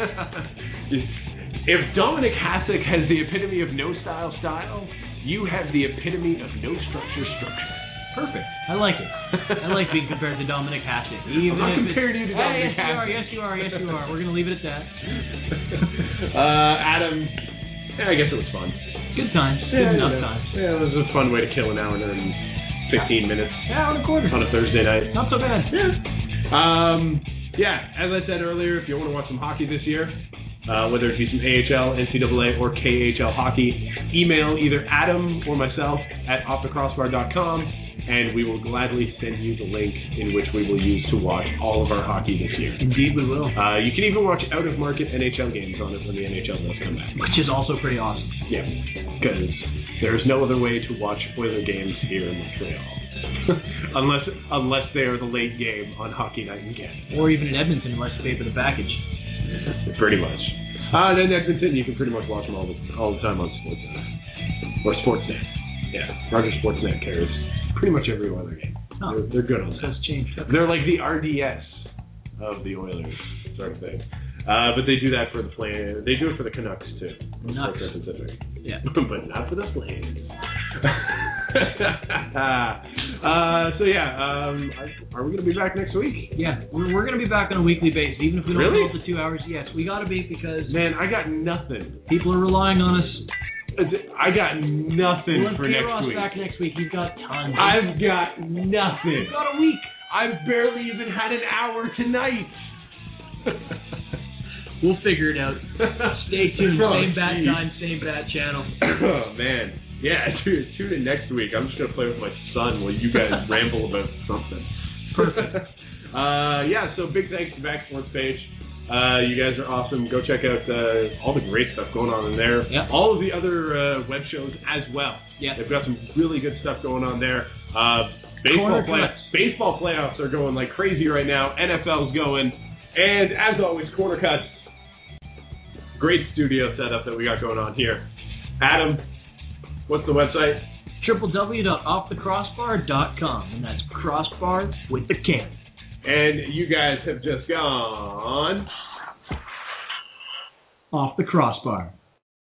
If Dominic Hasek has the epitome of no style style, you have the epitome of no structure structure. Perfect. I like it. I like being compared to Dominic Hasek. Even I'm not if it's- comparing you to Hey, Dominic yes, you are. Hasek. Yes, you are. Yes, you are. We're going to leave it at that. uh, Adam, yeah, I guess it was fun. Good times. Good Yeah, enough you know, times. Yeah, it was a fun way to kill an hour and fifteen minutes Yeah, on a quarter. on a Thursday night. Not so bad. Um, yeah, as I said earlier, if you want to watch some hockey this year, uh, whether it be some A H L, N C double A, or K H L hockey, email either Adam or myself at off the crossbar dot com, and we will gladly send you the link in which we will use to watch all of our hockey this year. Indeed, we will. Uh, you can even watch out-of-market N H L games on it when the N H L does come back. Which is also pretty awesome. Yeah, because there's no other way to watch Oiler games here in Montreal. unless unless they are the late game on Hockey Night in Canada. Or even in Edmonton, unless you pay for the package. Pretty much. Uh, and then Edmonton, you can pretty much watch them all the, all the time on Sportsnet. Or Sportsnet. Yeah, Rogers Sportsnet carries pretty much every Oiler game. Oh. They're, they're good on So that. it's changed. They're like the R D S of the Oilers sort of thing. Uh, but they do that for the Flames. They do it for the Canucks, too. Nuts. Sportsnet Pacific. Yeah. But not for the Flames. uh, so yeah, um, are we going to be back next week? Yeah, we're, we're going to be back on a weekly basis, even if we don't Really? go up to two hours. Yes, we got to be because Man, I got nothing. people are relying on us. I got nothing We'll have for K-Ross next week. back next week. He's got tons. I've got nothing. We've got a week. I've barely even had an hour tonight. We'll figure it out. Stay tuned. Oh, Same bat geez. time, same bat channel. Oh, man. Yeah, tune, tune in next week. I'm just going to play with my son while you guys ramble about something. Perfect. uh, yeah, so big thanks to Back Sports page. Uh, you guys are awesome. Go check out uh, all the great stuff going on in there. Yep. All of the other uh, web shows as well. Yeah. They've got some really good stuff going on there. Uh, baseball, Corner play- cuts. baseball playoffs are going like crazy right now. N F L's going. And as always, Corner Cuts. Great studio setup that we got going on here. Adam, what's the website? w w w dot off the crossbar dot com, and that's crossbar with the K. And you guys have just gone Off the crossbar.